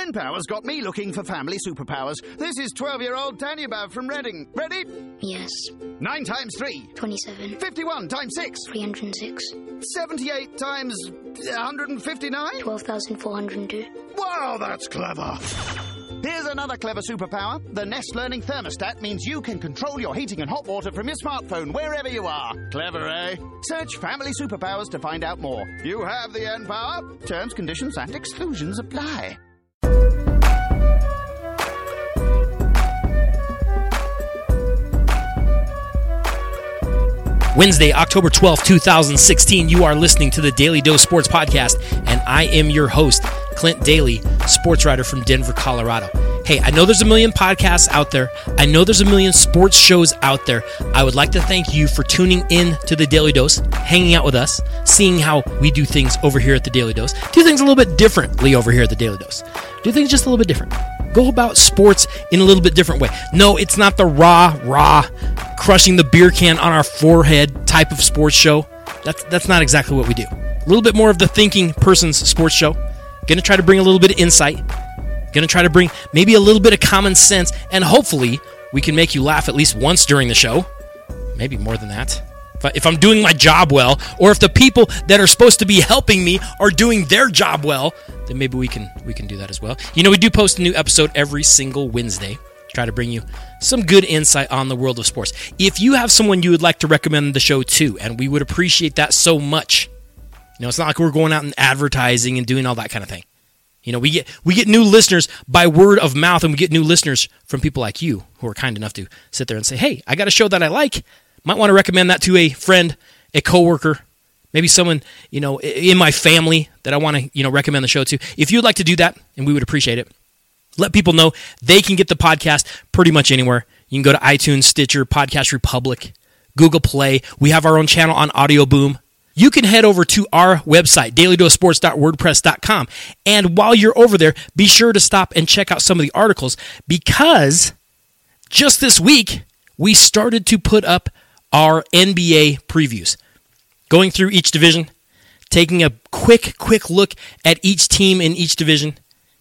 N-Power's got me looking for family superpowers. This is 12-year-old Danubab from Reading. Ready? Yes. 9 times 3. 27. 51 times 6. 306. 78 times 159. 12,402. Wow, that's clever. Here's another clever superpower. The Nest Learning Thermostat means you can control your heating and hot water from your smartphone wherever you are. Clever, eh? Search Family Superpowers to find out more. You have the N-Power. Terms, conditions, and exclusions apply. Wednesday, October 12th, 2016, you are listening to the Daily Dose Sports Podcast, and I am your host, Clint Daly, sports writer from Denver, Colorado. Hey, I know there's a million podcasts out there. I know there's a million sports shows out there. I would like to thank you for tuning in to the Daily Dose, hanging out with us, seeing how we do things over here at the Daily Dose. Do things a little bit differently over here at the Daily Dose. Do things just a little bit different. Go about sports in a little bit different way. No, it's not the raw, crushing the beer can on our forehead type of sports show. That's not exactly what we do. A little bit more of the thinking person's sports show. Going to try to bring a little bit of insight. Going to try to bring maybe a little bit of common sense, and hopefully we can make you laugh at least once during the show. Maybe more than that. If I'm doing my job well, or if the people that are supposed to be helping me are doing their job well, then maybe we can do that as well. You know, we do post a new episode every single Wednesday. Try to bring you some good insight on the world of sports. If you have someone you would like to recommend the show to, and we would appreciate that so much. You know, it's not like we're going out and advertising and doing all that kind of thing. You know, we get new listeners by word of mouth, and we get new listeners from people like you who are kind enough to sit there and say, hey, I got a show that I like. Might want to recommend that to a friend, a coworker, maybe someone, you know, in my family that I want to, you know, recommend the show to. If you'd like to do that, and we would appreciate it, let people know they can get the podcast pretty much anywhere. You can go to iTunes, Stitcher, Podcast Republic, Google Play. We have our own channel on Audio Boom. You can head over to our website, dailydosesports.wordpress.com. And while you're over there, be sure to stop and check out some of the articles, because just this week, we started to put up our NBA previews. Going through each division, taking a quick look at each team in each division,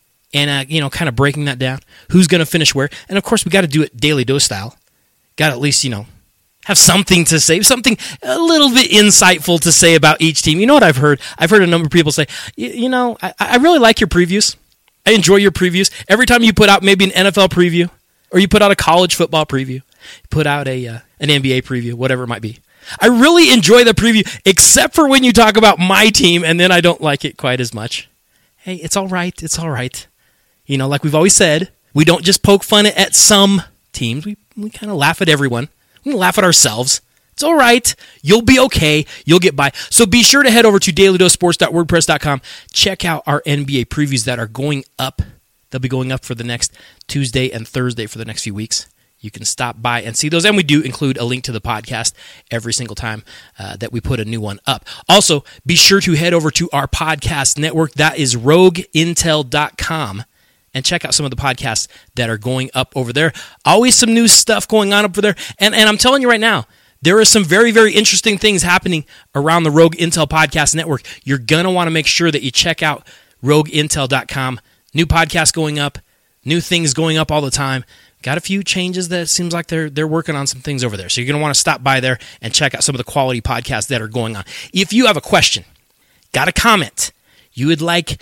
and you know, kind of breaking that down. Who's going to finish where? And of course, we got to do it Daily Dose style. Got to at least, you know, have something to say, something a little bit insightful to say about each team. You know what I've heard? I've heard a number of people say, you know, I really like your previews. I enjoy your previews. Every time you put out maybe an NFL preview, or you put out a college football preview, put out an NBA preview, whatever it might be. I really enjoy the preview, except for when you talk about my team, and then I don't like it quite as much. Hey, it's all right. It's all right. You know, like we've always said, we don't just poke fun at some teams. We kind of laugh at everyone. We laugh at ourselves. It's all right. You'll be okay. You'll get by. So be sure to head over to dailydosesports.wordpress.com. Check out our NBA previews that are going up. They'll be going up for the next Tuesday and Thursday for the next few weeks. You can stop by and see those. And we do include a link to the podcast every single time that we put a new one up. Also, be sure to head over to our podcast network. That is rogueintel.com. And check out some of the podcasts that are going up over there. Always some new stuff going on over there. And I'm telling you right now, there are some very, very interesting things happening around the Rogue Intel Podcast Network. You're going to want to make sure that you check out rogueintel.com. New podcasts going up, new things going up all the time. Got a few changes that it seems like they're working on some things over there. So you're going to want to stop by there and check out some of the quality podcasts that are going on. If you have a question, got a comment, you would like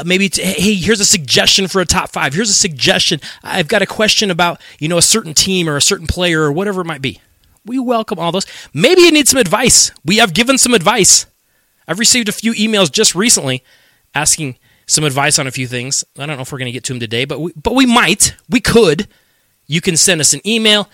hey, here's a suggestion for a top 5. Here's a suggestion. I've got a question about, you know, a certain team or a certain player or whatever it might be. We welcome all those. Maybe you need some advice. We have given some advice. I've received a few emails just recently asking some advice on a few things. I don't know if we're going to get to them today, but we might. We could. You can send us an email,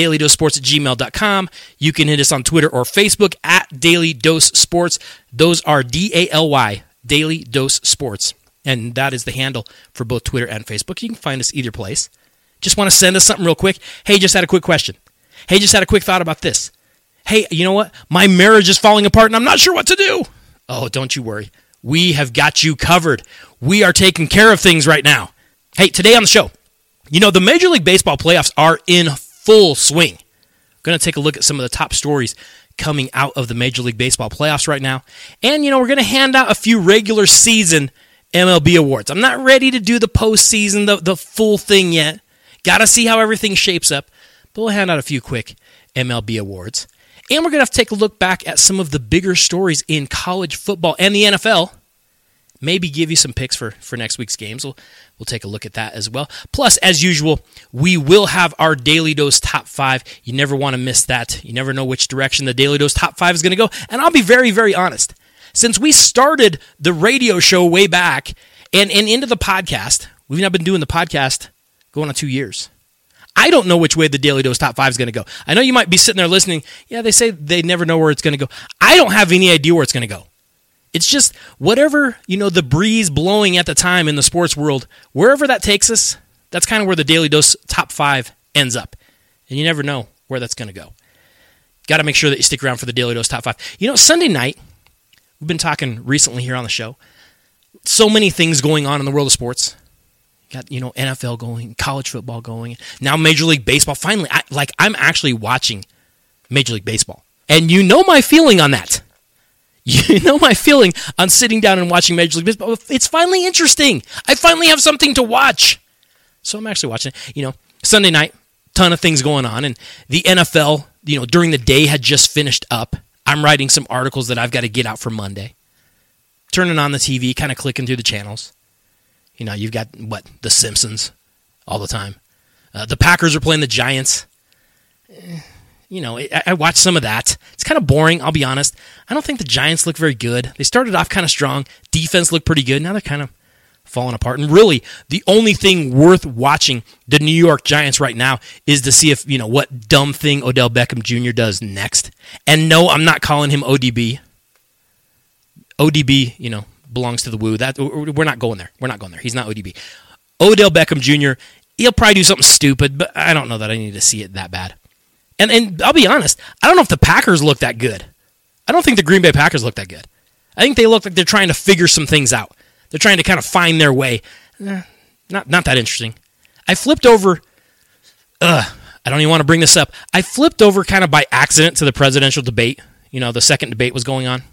dailydosesports@gmail.com. You can hit us on Twitter or Facebook at Daily Dose Sports. Those are DALY, Daily Dose Sports. And that is the handle for both Twitter and Facebook. You can find us either place. Just want to send us something real quick. Hey, just had a quick question. Hey, just had a quick thought about this. Hey, you know what? My marriage is falling apart and I'm not sure what to do. Oh, don't you worry. We have got you covered. We are taking care of things right now. Hey, today on the show, you know, the Major League Baseball playoffs are in full swing. We're going to take a look at some of the top stories coming out of the Major League Baseball playoffs right now. And, you know, we're going to hand out a few regular season MLB awards. I'm not ready to do the postseason, the full thing yet. Got to see how everything shapes up. But we'll hand out a few quick MLB awards. And we're going to have to take a look back at some of the bigger stories in college football and the NFL. Maybe give you some picks for next week's games. We'll take a look at that as well. Plus, as usual, we will have our Daily Dose Top 5. You never want to miss that. You never know which direction the Daily Dose Top 5 is going to go. And I'll be very, very honest. Since we started the radio show way back and into the podcast, we've now been doing the podcast going on 2 years. I don't know which way the Daily Dose Top 5 is going to go. I know you might be sitting there listening. Yeah, they say they never know where it's going to go. I don't have any idea where it's going to go. It's just whatever, the breeze blowing at the time in the sports world, wherever that takes us, that's kind of where the Daily Dose Top 5 ends up. And you never know where that's going to go. Got to make sure that you stick around for the Daily Dose Top 5. Sunday night, we've been talking recently here on the show. So many things going on in the world of sports. Got, NFL going, college football going, now Major League Baseball. Finally, I'm actually watching Major League Baseball. And you know my feeling on that. You know my feeling on sitting down and watching Major League Baseball. It's finally interesting. I finally have something to watch. So I'm actually watching it. Sunday night, ton of things going on. And the NFL, during the day had just finished up. I'm writing some articles that I've got to get out for Monday. Turning on the TV, kind of clicking through the channels. You've got, The Simpsons all the time. The Packers are playing the Giants. I watched some of that. It's kind of boring, I'll be honest. I don't think the Giants look very good. They started off kind of strong. Defense looked pretty good. Now they're kind of falling apart. And really, the only thing worth watching the New York Giants right now is to see if, what dumb thing Odell Beckham Jr. does next. And no, I'm not calling him ODB. ODB, belongs to the Woo. We're not going there. We're not going there. He's not ODB. Odell Beckham Jr., he'll probably do something stupid, but I don't know that I need to see it that bad. And I'll be honest, I don't know if the Packers look that good. I don't think the Green Bay Packers look that good. I think they look like they're trying to figure some things out. They're trying to kind of find their way. Not that interesting. I flipped over, I don't even want to bring this up. I flipped over kind of by accident to the presidential debate. The second debate was going on.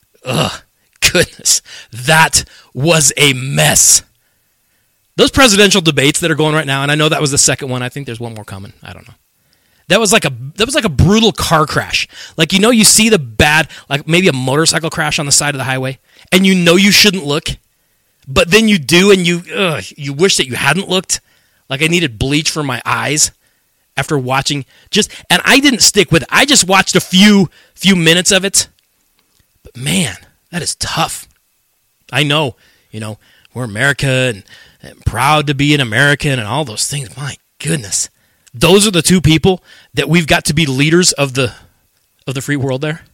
Goodness, that was a mess. Those presidential debates that are going right now, and I know that was the second one. I think there's one more coming. I don't know. That was like a brutal car crash. You see the bad, maybe a motorcycle crash on the side of the highway, and you shouldn't look, but then you do, and you wish that you hadn't looked. Like I needed bleach for my eyes after watching and I didn't stick with it. I just watched a few minutes of it. But man, that is tough. I know, we're America and proud to be an American and all those things. My goodness. Those are the two people that we've got to be leaders of the free world there.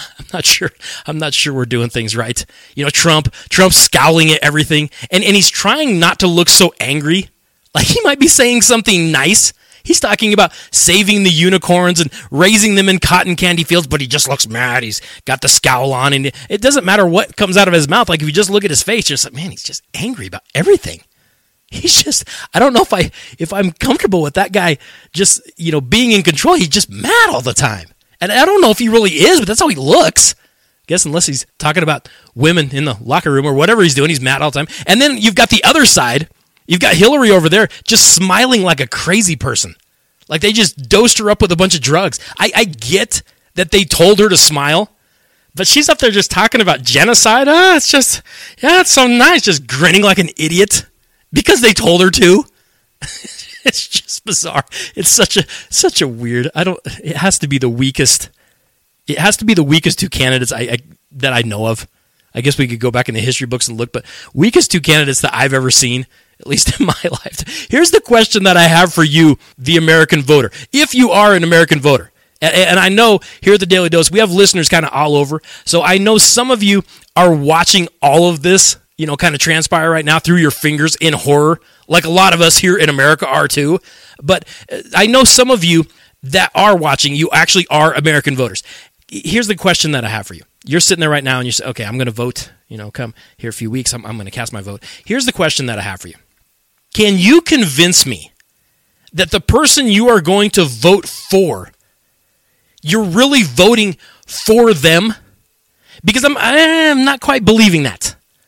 I'm not sure we're doing things right. Trump scowling at everything, and he's trying not to look so angry. Like he might be saying something nice. He's talking about saving the unicorns and raising them in cotton candy fields, but he just looks mad. He's got the scowl on, and it doesn't matter what comes out of his mouth. Like if you just look at his face, you're just like, man, he's just angry about everything. He's just, I don't know if I'm comfortable with that guy just, being in control. He's just mad all the time. And I don't know if he really is, but that's how he looks. I guess unless he's talking about women in the locker room or whatever he's doing, he's mad all the time. And then you've got the other side. You've got Hillary over there just smiling like a crazy person. Like they just dosed her up with a bunch of drugs. I get that they told her to smile, but she's up there just talking about genocide. It's so nice, just grinning like an idiot. Because they told her to. It's just bizarre. It's such a weird. It has to be the weakest. It has to be the weakest two candidates that I know of. I guess we could go back in the history books and look, but weakest two candidates that I've ever seen, at least in my life. Here's the question that I have for you, the American voter. If you are an American voter, and I know here at the Daily Dose, we have listeners kind of all over, so I know some of you are watching all of this, kind of transpire right now through your fingers in horror, like a lot of us here in America are too. But I know some of you that are watching, you actually are American voters. Here's the question that I have for you. You're sitting there right now and you say, okay, I'm going to vote, come here a few weeks, I'm going to cast my vote. Here's the question that I have for you. Can you convince me that the person you are going to vote for, you're really voting for them? Because I'm not quite believing that.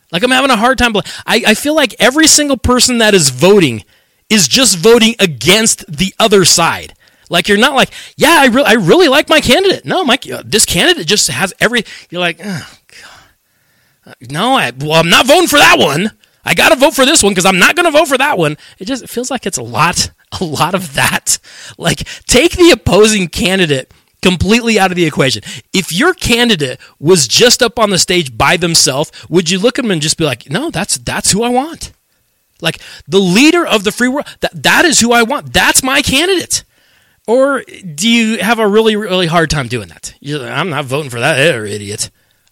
Like, I'm having a hard time. I feel like every single person that is voting is just voting against the other side. Like, you're not like, yeah, I really like my candidate. No, this candidate just has you're like, oh, God. No, I'm not voting for that one. I got to vote for this one because I'm not going to vote for that one. It feels like it's a lot of that. Like, take the opposing candidate completely out of the equation. If your candidate was just up on the stage by themselves, would you look at them and just be like, no, that's who I want? Like, the leader of the free world, that is who I want. That's my candidate. Or do you have a really, really hard time doing that? You're like, I'm not voting for that idiot.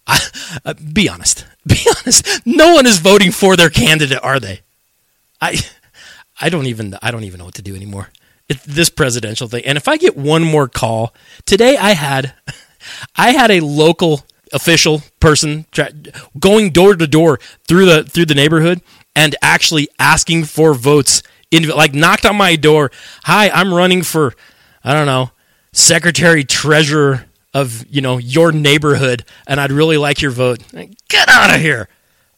Be honest. Be honest. No one is voting for their candidate, are they? I don't even know what to do anymore. This presidential thing. And if I get one more call, today I had a local official person going door to door through the neighborhood and actually asking for votes. Like, knocked on my door. Hi, I'm running for, I don't know, secretary treasurer of, your neighborhood, and I'd really like your vote. Get out of here.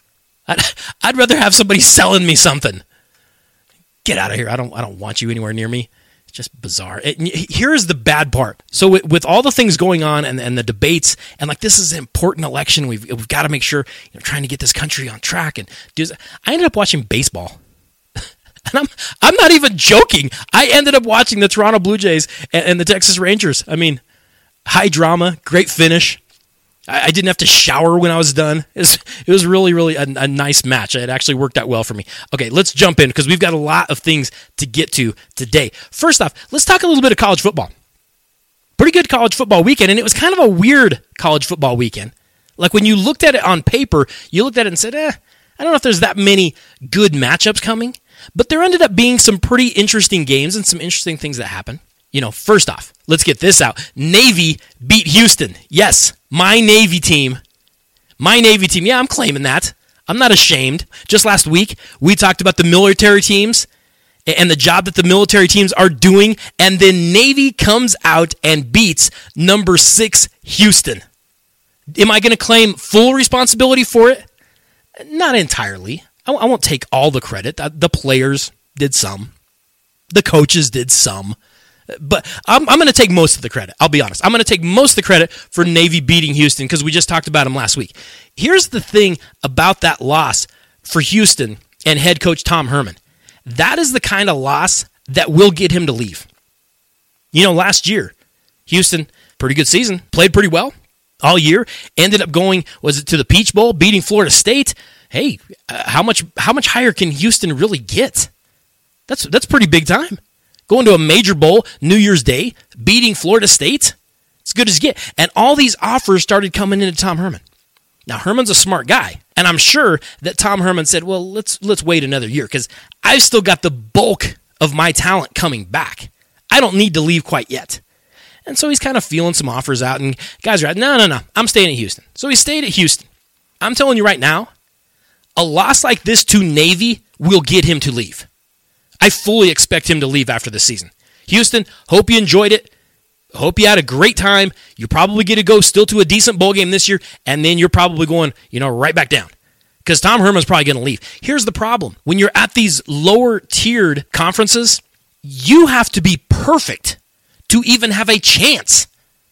I'd rather have somebody selling me something. Get out of here. I don't want you anywhere near me. It's just bizarre. Here's the bad part. So with all the things going on and the debates, and like, this is an important election, we've got to make sure, trying to get this country on track. And I ended up watching baseball. And I'm not even joking. I ended up watching the Toronto Blue Jays and the Texas Rangers. I mean, high drama, great finish. I didn't have to shower when I was done. It was really, really a nice match. It actually worked out well for me. Okay, let's jump in because we've got a lot of things to get to today. First off, let's talk a little bit of college football. Pretty good college football weekend, and it was kind of a weird college football weekend. Like, when you looked at it on paper, you looked at it and said, I don't know if there's that many good matchups coming. But there ended up being some pretty interesting games and some interesting things that happened. First off, let's get this out. Navy beat Houston. Yes, my Navy team. My Navy team. Yeah, I'm claiming that. I'm not ashamed. Just last week, we talked about the military teams and the job that the military teams are doing, and then Navy comes out and beats number 6 Houston. Am I going to claim full responsibility for it? Not entirely. I won't take all the credit. The players did some. The coaches did some. But I'm going to take most of the credit. I'll be honest. I'm going to take most of the credit for Navy beating Houston because we just talked about them last week. Here's the thing about that loss for Houston and head coach Tom Herman. That is the kind of loss that will get him to leave. Last year, Houston, pretty good season, played pretty well all year, ended up going, was it to the Peach Bowl, beating Florida State? Hey, how much higher can Houston really get? That's pretty big time. Going to a major bowl, New Year's Day, beating Florida State, it's good as you get. And all these offers started coming into Tom Herman. Now, Herman's a smart guy, and I'm sure that Tom Herman said, well, let's wait another year because I've still got the bulk of my talent coming back. I don't need to leave quite yet. And so he's kind of feeling some offers out, and guys are like, no, I'm staying at Houston. So he stayed at Houston. I'm telling you right now, a loss like this to Navy will get him to leave. I fully expect him to leave after this season. Houston, hope you enjoyed it. Hope you had a great time. You probably get to go still to a decent bowl game this year, and then you're probably going, right back down. Because Tom Herman's probably going to leave. Here's the problem. When you're at these lower-tiered conferences, you have to be perfect to even have a chance.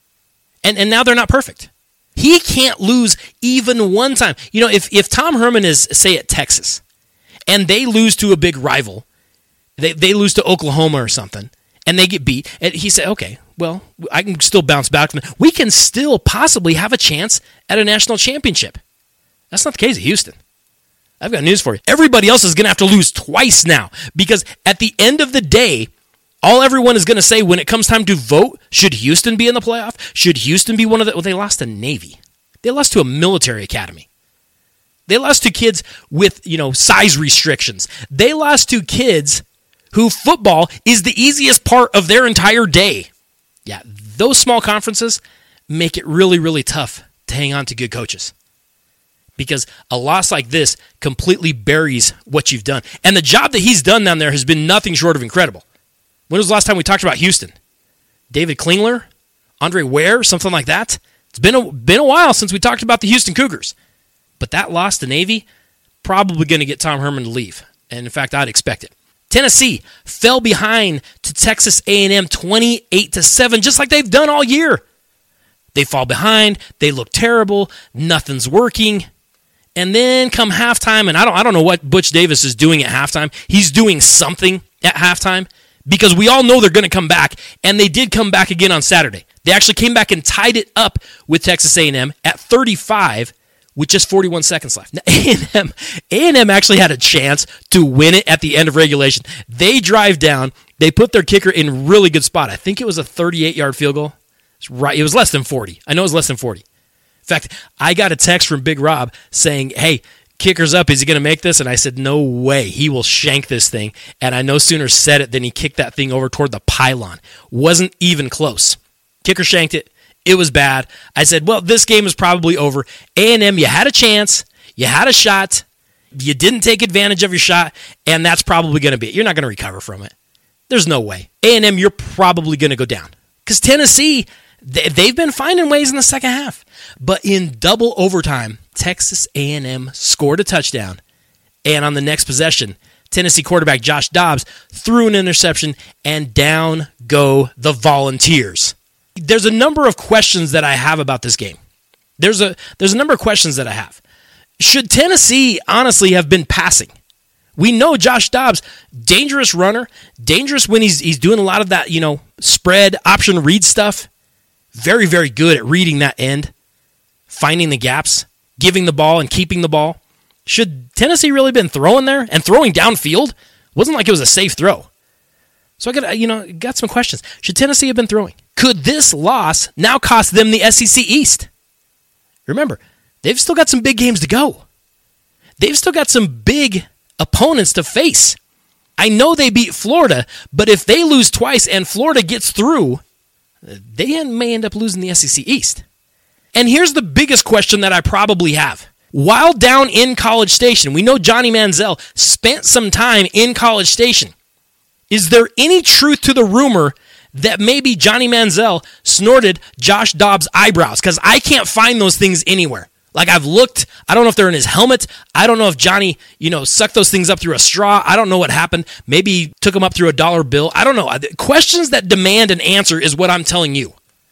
And now they're not perfect. He can't lose even one time. If Tom Herman is, say, at Texas, and they lose to a big rival, they lose to Oklahoma or something, and they get beat, and he said, okay, well, I can still bounce back from it. We can still possibly have a chance at a national championship. That's not the case at Houston. I've got news for you. Everybody else is going to have to lose twice now, because at the end of the day, all everyone is going to say when it comes time to vote, should Houston be in the playoff? Should Houston be one of the... Well, they lost to Navy. They lost to a military academy. They lost to kids with, size restrictions. They lost to kids who football is the easiest part of their entire day. Yeah, those small conferences make it really, really tough to hang on to good coaches. Because a loss like this completely buries what you've done. And the job that he's done down there has been nothing short of incredible. When was the last time we talked about Houston? David Klingler? Andre Ware? Something like that? It's been a while since we talked about the Houston Cougars. But that loss to Navy, probably going to get Tom Herman to leave. And in fact, I'd expect it. Tennessee fell behind to Texas A&M 28-7, just like they've done all year. They fall behind. They look terrible. Nothing's working. And then come halftime, and I don't know what Butch Davis is doing at halftime. He's doing something at halftime because we all know they're going to come back, and they did come back again on Saturday. They actually came back and tied it up with Texas A&M at 35 with just 41 seconds left. Now, A&M actually had a chance to win it at the end of regulation. They drive down. They put their kicker in a really good spot. I think it was a 38-yard field goal. Right, it was less than 40. I know it was less than 40. In fact, I got a text from Big Rob saying, hey, kicker's up. Is he going to make this? And I said, no way. He will shank this thing. And I no sooner said it than he kicked that thing over toward the pylon. Wasn't even close. Kicker shanked it. It was bad. I said, well, this game is probably over. A&M, you had a chance. You had a shot. You didn't take advantage of your shot, and that's probably going to be it. You're not going to recover from it. There's no way. A&M, you're probably going to go down. Because Tennessee, they've been finding ways in the second half. But in double overtime, Texas A&M scored a touchdown. And on the next possession, Tennessee quarterback Josh Dobbs threw an interception, and down go the Volunteers. There's a number of questions that I have about this game. There's a number of questions that I have. Should Tennessee honestly have been passing? We know Josh Dobbs, dangerous runner, dangerous when he's doing a lot of that, spread, option read stuff. Very, very good at reading that end, finding the gaps, giving the ball and keeping the ball. Should Tennessee really been throwing there and throwing downfield? Wasn't like it was a safe throw. So I got some questions. Should Tennessee have been throwing? Could this loss now cost them the SEC East? Remember, they've still got some big games to go. They've still got some big opponents to face. I know they beat Florida, but if they lose twice and Florida gets through, they may end up losing the SEC East. And here's the biggest question that I probably have. While down in College Station, we know Johnny Manziel spent some time in College Station. Is there any truth to the rumor that maybe Johnny Manziel snorted Josh Dobbs' eyebrows? Because I can't find those things anywhere. Like, I've looked. I don't know if they're in his helmet. I don't know if Johnny, sucked those things up through a straw. I don't know what happened. Maybe he took them up through a dollar bill. I don't know. Questions that demand an answer is what I'm telling you.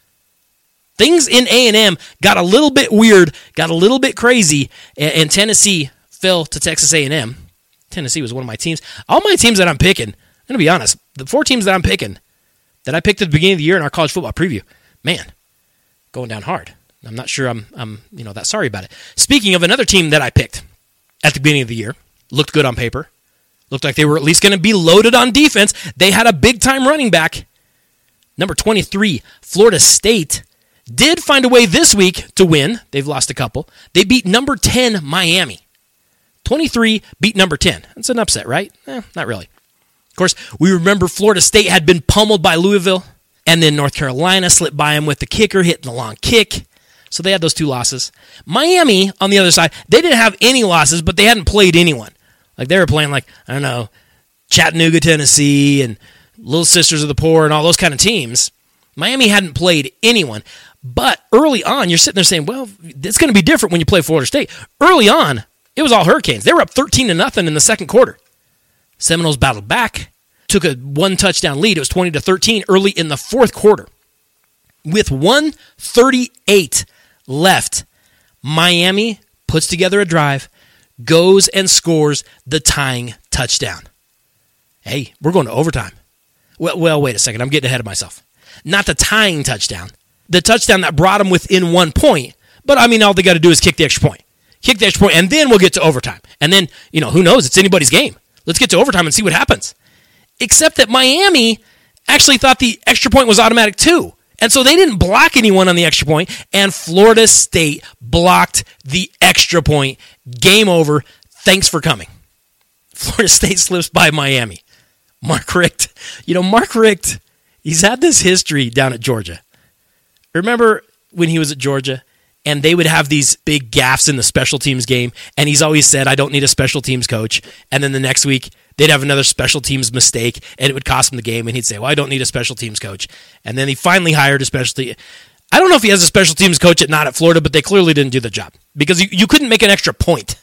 Things in A&M got a little bit weird, got a little bit crazy, and Tennessee fell to Texas A&M. Tennessee was one of my teams. All my teams that I'm picking, I'm going to be honest, the 4 teams that I'm picking, that I picked at the beginning of the year in our college football preview, man, going down hard. I'm not sure I'm that sorry about it. Speaking of another team that I picked at the beginning of the year, looked good on paper, looked like they were at least going to be loaded on defense. They had a big-time running back. Number 23, Florida State, did find a way this week to win. They've lost a couple. They beat number 10, Miami. 23 beat number 10. That's an upset, right? Not really. Of course, we remember Florida State had been pummeled by Louisville, and then North Carolina slipped by them with the kicker, hitting the long kick. So they had those 2 losses. Miami, on the other side, they didn't have any losses, but they hadn't played anyone. Like, they were playing Chattanooga, Tennessee, and Little Sisters of the Poor, and all those kind of teams. Miami hadn't played anyone. But early on, you're sitting there saying, well, it's going to be different when you play Florida State. Early on, it was all Hurricanes. They were up 13-0 in the second quarter. Seminoles battled back, took a 1-touchdown lead. It was 20-13 early in the fourth quarter. With 1:38 left, Miami puts together a drive, goes and scores the tying touchdown. Hey, we're going to overtime. Well, wait a second. I'm getting ahead of myself. Not the tying touchdown. The touchdown that brought them within 1 point. But, all they got to do is kick the extra point. Kick the extra point, and then we'll get to overtime. And then, who knows? It's anybody's game. Let's get to overtime and see what happens. Except that Miami actually thought the extra point was automatic too. And so they didn't block anyone on the extra point, and Florida State blocked the extra point. Game over. Thanks for coming. Florida State slips by Miami. Mark Richt. Mark Richt, he's had this history down at Georgia. Remember when he was at Georgia, and they would have these big gaffes in the special teams game, and he's always said, I don't need a special teams coach. And then the next week, they'd have another special teams mistake, and it would cost him the game, and he'd say, well, I don't need a special teams coach. And then he finally hired a special team. I don't know if he has a special teams coach not at Florida, but they clearly didn't do the job, because you couldn't make an extra point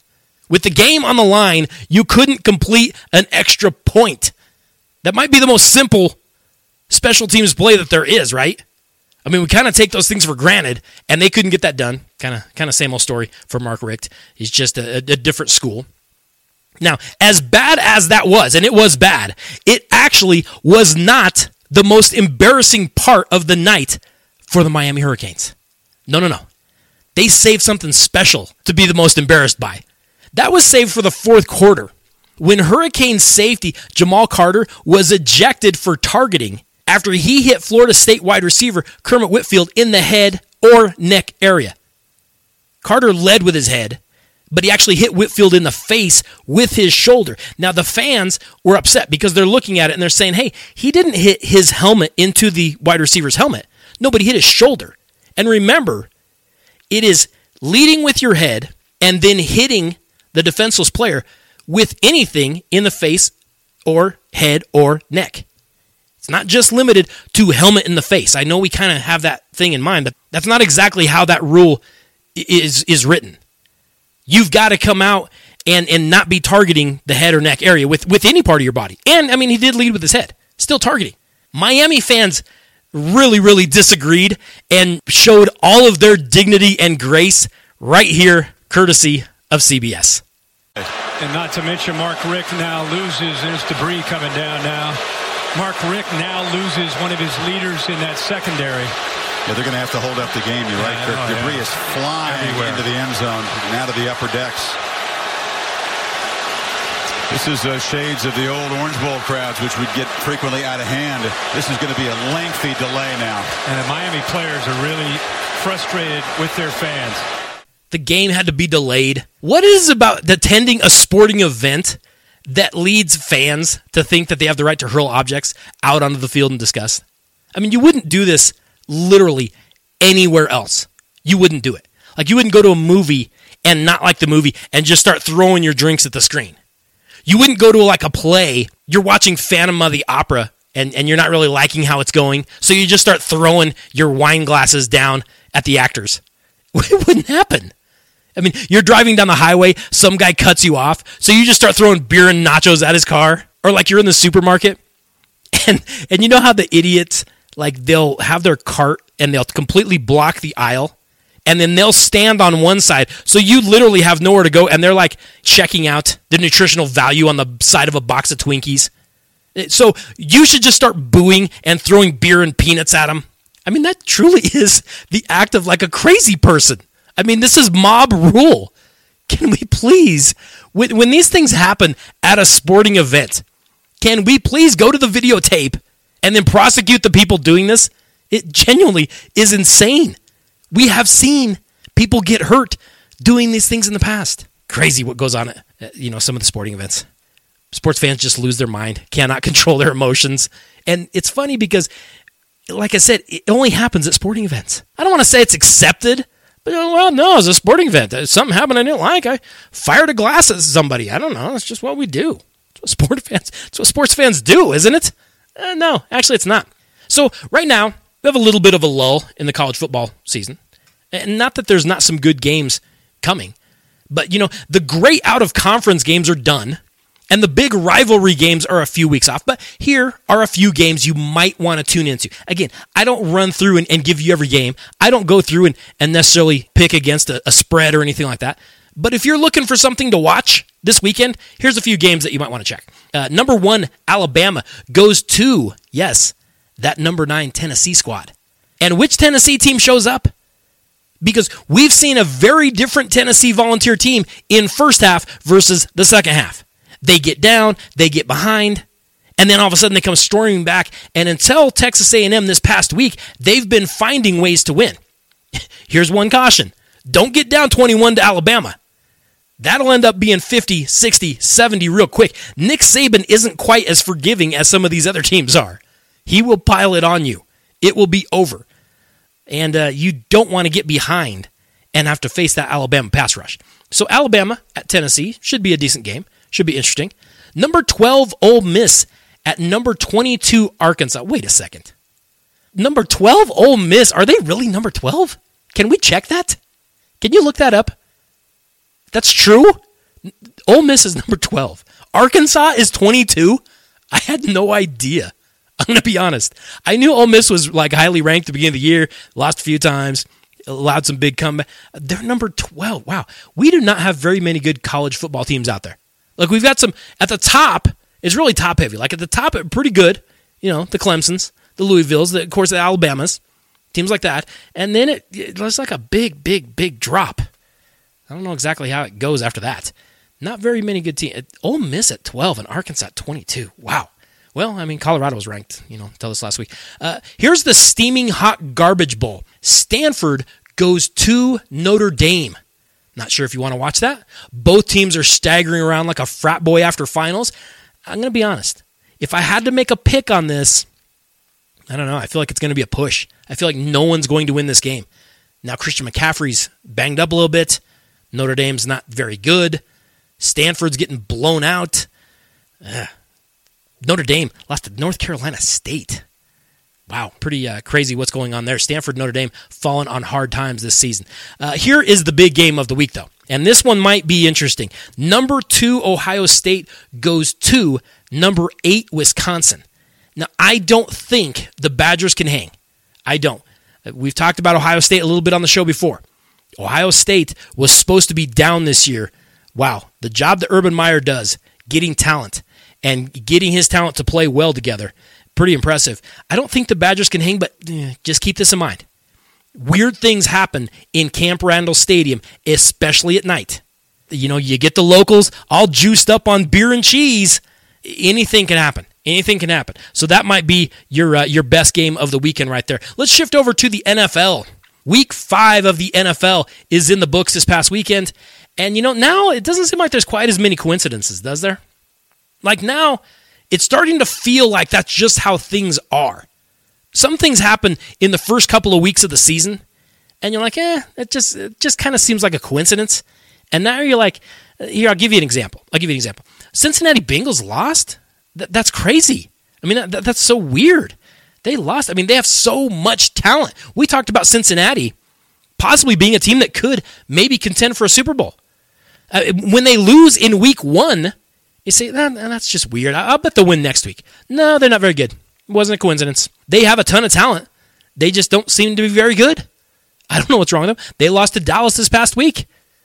With the game on the line, you couldn't complete an extra point. That might be the most simple special teams play that there is, right? I mean, we kind of take those things for granted, and they couldn't get that done. Kind of same old story for Mark Richt. He's just a different school. Now, as bad as that was, and it was bad, it actually was not the most embarrassing part of the night for the Miami Hurricanes. No. They saved something special to be the most embarrassed by. That was saved for the fourth quarter, when Hurricane safety Jamal Carter was ejected for targeting after he hit Florida State wide receiver Kermit Whitfield in the head or neck area. Carter led with his head, but he actually hit Whitfield in the face with his shoulder. Now, the fans were upset because they're looking at it and they're saying, hey, he didn't hit his helmet into the wide receiver's helmet. No, but he hit his shoulder. And remember, it is leading with your head and then hitting the defenseless player with anything in the face or head or neck. It's not just limited to helmet in the face. I know we kind of have that thing in mind, but that's not exactly how that rule is written. You've got to come out and not be targeting the head or neck area with any part of your body. And, I mean, he did lead with his head. Still targeting. Miami fans really, really disagreed and showed all of their dignity and grace right here, courtesy of CBS. And not to mention Mark Richt now loses. There's debris coming down now. Mark Richt now loses one of his leaders in that secondary. Yeah, they're going to have to hold up the game. You're right, Kirk. Debris is flying everywhere into the end zone and out of the upper decks. This is shades of the old Orange Bowl crowds, which would get frequently out of hand. This is going to be a lengthy delay now. And the Miami players are really frustrated with their fans. The game had to be delayed. What is it about attending a sporting event that leads fans to think that they have the right to hurl objects out onto the field in disgust? I mean, you wouldn't do this literally anywhere else. You wouldn't do it. Like, you wouldn't go to a movie and not like the movie and just start throwing your drinks at the screen. You wouldn't go to like a play. You're watching Phantom of the Opera and you're not really liking how it's going, so you just start throwing your wine glasses down at the actors. It wouldn't happen. I mean, you're driving down the highway, some guy cuts you off, so you just start throwing beer and nachos at his car. Or like you're in the supermarket, and you know how the idiots, like, they'll have their cart and they'll completely block the aisle, and then they'll stand on one side, so you literally have nowhere to go, and they're like checking out the nutritional value on the side of a box of Twinkies. So you should just start booing and throwing beer and peanuts at them. I mean, that truly is the act of like a crazy person. I mean, this is mob rule. Can we please, when these things happen at a sporting event, can we please go to the videotape and then prosecute the people doing this? It genuinely is insane. We have seen people get hurt doing these things in the past. Crazy what goes on at, some of the sporting events. Sports fans just lose their mind, cannot control their emotions. And it's funny because, like I said, it only happens at sporting events. I don't want to say it's accepted, but, well, no, it's a sporting event. Something happened I didn't like. I fired a glass at somebody. I don't know. It's just what we do. It's what sports fans do, isn't it? No, actually it's not. So right now, we have a little bit of a lull in the college football season. And not that there's not some good games coming, but, the great out-of-conference games are done, and the big rivalry games are a few weeks off. But here are a few games you might want to tune into. Again, I don't run through and give you every game. I don't go through and necessarily pick against a spread or anything like that. But if you're looking for something to watch this weekend, here's a few games that you might want to check. Number 1, Alabama goes to, yes, that number 9 Tennessee squad. And which Tennessee team shows up? Because we've seen a very different Tennessee Volunteer team in first half versus the second half. They get down, they get behind, and then all of a sudden they come storming back. And until Texas A&M this past week, they've been finding ways to win. Here's one caution. Don't get down 21 to Alabama. That'll end up being 50, 60, 70 real quick. Nick Saban isn't quite as forgiving as some of these other teams are. He will pile it on you. It will be over. And you don't want to get behind and have to face that Alabama pass rush. So Alabama at Tennessee should be a decent game. Should be interesting. Number 12, Ole Miss at number 22, Arkansas. Wait a second. Number 12, Ole Miss. Are they really number 12? Can we check that? Can you look that up? That's true? Ole Miss is number 12. Arkansas is 22. I had no idea. I'm going to be honest. I knew Ole Miss was like highly ranked at the beginning of the year, lost a few times, allowed some big comeback. They're number 12. Wow. We do not have very many good college football teams out there. Like we've got some at the top. It's really top heavy. Like at the top, pretty good. You know, the Clemsons, the Louisvilles, of course, the Alabamas, teams like that. And then it's like a big, big, big drop. I don't know exactly how it goes after that. Not very many good teams. Ole Miss at 12 and Arkansas at 22. Wow. Well, I mean, Colorado was ranked, until this last week. Here's the steaming hot garbage bowl. Stanford goes to Notre Dame. Not sure if you want to watch that. Both teams are staggering around like a frat boy after finals. I'm going to be honest. If I had to make a pick on this, I don't know. I feel like it's going to be a push. I feel like no one's going to win this game. Now, Christian McCaffrey's banged up a little bit. Notre Dame's not very good. Stanford's getting blown out. Notre Dame lost to North Carolina State. Wow, pretty crazy what's going on there. Stanford, Notre Dame falling on hard times this season. Here is the big game of the week, though. And this one might be interesting. Number 2, Ohio State goes to number 8, Wisconsin. Now, I don't think the Badgers can hang. I don't. We've talked about Ohio State a little bit on the show before. Ohio State was supposed to be down this year. Wow, the job that Urban Meyer does, getting talent and getting his talent to play well together, pretty impressive. I don't think the Badgers can hang, but just keep this in mind. Weird things happen in Camp Randall Stadium, especially at night. You get the locals all juiced up on beer and cheese. Anything can happen. Anything can happen. So that might be your best game of the weekend right there. Let's shift over to the NFL. Week 5 of the NFL is in the books this past weekend. And, now it doesn't seem like there's quite as many coincidences, does there? Like now, it's starting to feel like that's just how things are. Some things happen in the first couple of weeks of the season, and you're like, it just kind of seems like a coincidence. And now you're like, here, I'll give you an example. Cincinnati Bengals lost? That's crazy. I mean, that's so weird. They lost. I mean, they have so much talent. We talked about Cincinnati possibly being a team that could maybe contend for a Super Bowl. When they lose in week 1, you say, that's just weird. I'll bet they'll win next week. No, they're not very good. It wasn't a coincidence. They have a ton of talent. They just don't seem to be very good. I don't know what's wrong with them. They lost to Dallas this past week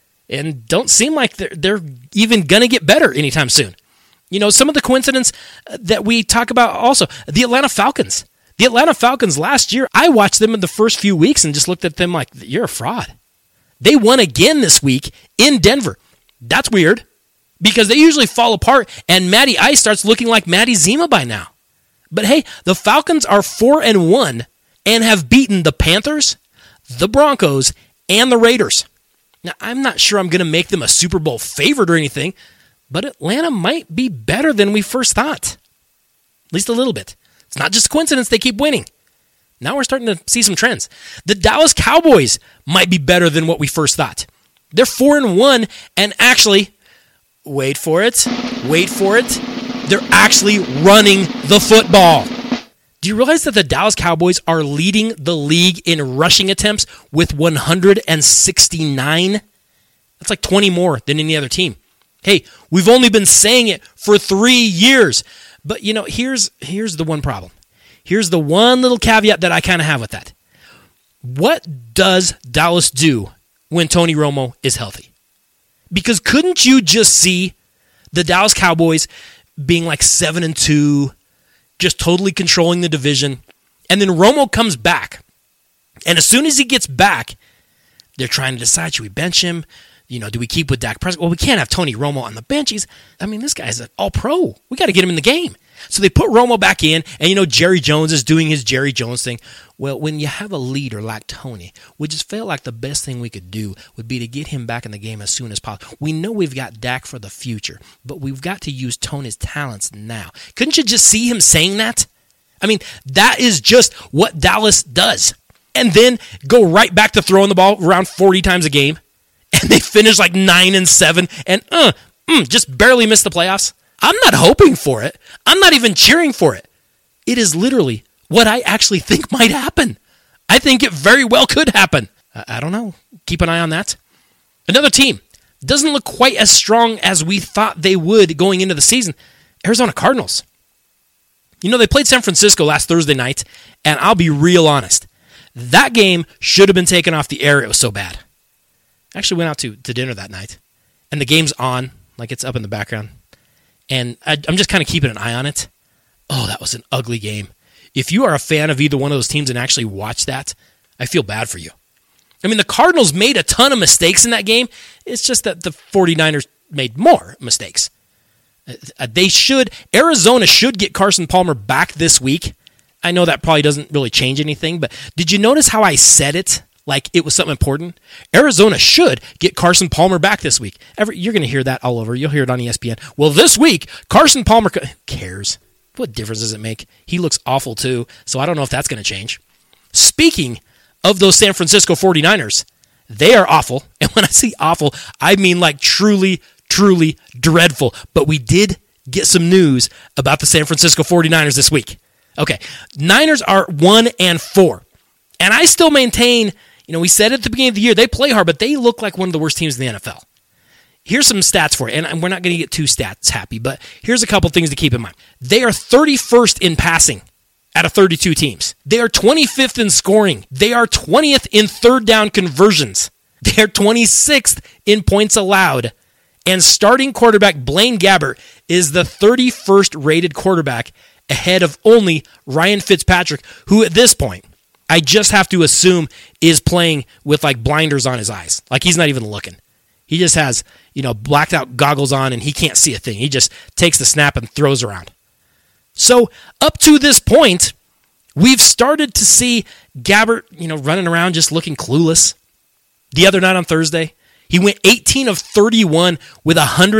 and don't seem like they're even going to get better anytime soon. Some of the coincidence that we talk about also, the Atlanta Falcons. The Atlanta Falcons last year, I watched them in the first few weeks and just looked at them like, you're a fraud. They won again this week in Denver. That's weird because they usually fall apart and Matty Ice starts looking like Matty Zima by now. But hey, the Falcons are 4-1 and have beaten the Panthers, the Broncos, and the Raiders. Now, I'm not sure I'm going to make them a Super Bowl favorite or anything, but Atlanta might be better than we first thought. At least a little bit. It's not just a coincidence they keep winning. Now we're starting to see some trends. The Dallas Cowboys might be better than what we first thought. They're 4-1, and actually, wait for it, they're actually running the football. Do you realize that the Dallas Cowboys are leading the league in rushing attempts with 169? That's like 20 more than any other team. Hey, we've only been saying it for 3 years. But, here's the one problem. Here's the one little caveat that I kind of have with that. What does Dallas do when Tony Romo is healthy? Because couldn't you just see the Dallas Cowboys being like 7-2, just totally controlling the division, and then Romo comes back, and as soon as he gets back, they're trying to decide, should we bench him? Do we keep with Dak Prescott? Well, we can't have Tony Romo on the bench. This guy's an all-pro. We got to get him in the game. So they put Romo back in, and Jerry Jones is doing his Jerry Jones thing. Well, when you have a leader like Tony, we just felt like the best thing we could do would be to get him back in the game as soon as possible. We know we've got Dak for the future, but we've got to use Tony's talents now. Couldn't you just see him saying that? That is just what Dallas does. And then go right back to throwing the ball around 40 times a game. And they finish like 9-7 and just barely miss the playoffs. I'm not hoping for it. I'm not even cheering for it. It is literally what I actually think might happen. I think it very well could happen. I don't know. Keep an eye on that. Another team doesn't look quite as strong as we thought they would going into the season. Arizona Cardinals. You know, they played San Francisco last Thursday night, and I'll be real honest. That game should have been taken off the air. It was so bad. I actually went out to dinner that night, and the game's on, like it's up in the background. And I'm just kind of keeping an eye on it. Oh, that was an ugly game. If you are a fan of either one of those teams and actually watch that, I feel bad for you. I mean, the Cardinals made a ton of mistakes in that game. It's just that the 49ers made more mistakes. Arizona should get Carson Palmer back this week. I know that probably doesn't really change anything, but did you notice how I said it like it was something important? Arizona should get Carson Palmer back this week. You're going to hear that all over. You'll hear it on ESPN. Well, this week, Carson Palmer cares. What difference does it make? He looks awful too, so I don't know if that's going to change. Speaking of those San Francisco 49ers, they are awful. And when I say awful, I mean like truly, truly dreadful. But we did get some news about the San Francisco 49ers this week. Okay, Niners are 1-4. And I still maintain, we said at the beginning of the year, they play hard, but they look like one of the worst teams in the NFL. Here's some stats for you, and we're not going to get too stats happy, but here's a couple things to keep in mind. They are 31st in passing out of 32 teams. They are 25th in scoring. They are 20th in third down conversions. They are 26th in points allowed. And starting quarterback Blaine Gabbert is the 31st rated quarterback, ahead of only Ryan Fitzpatrick, who at this point, I just have to assume is playing with like blinders on his eyes. Like he's not even looking. He just has, blacked out goggles on and he can't see a thing. He just takes the snap and throws around. So up to this point, we've started to see Gabbert, running around just looking clueless. The other night on Thursday, he went 18 of 31 with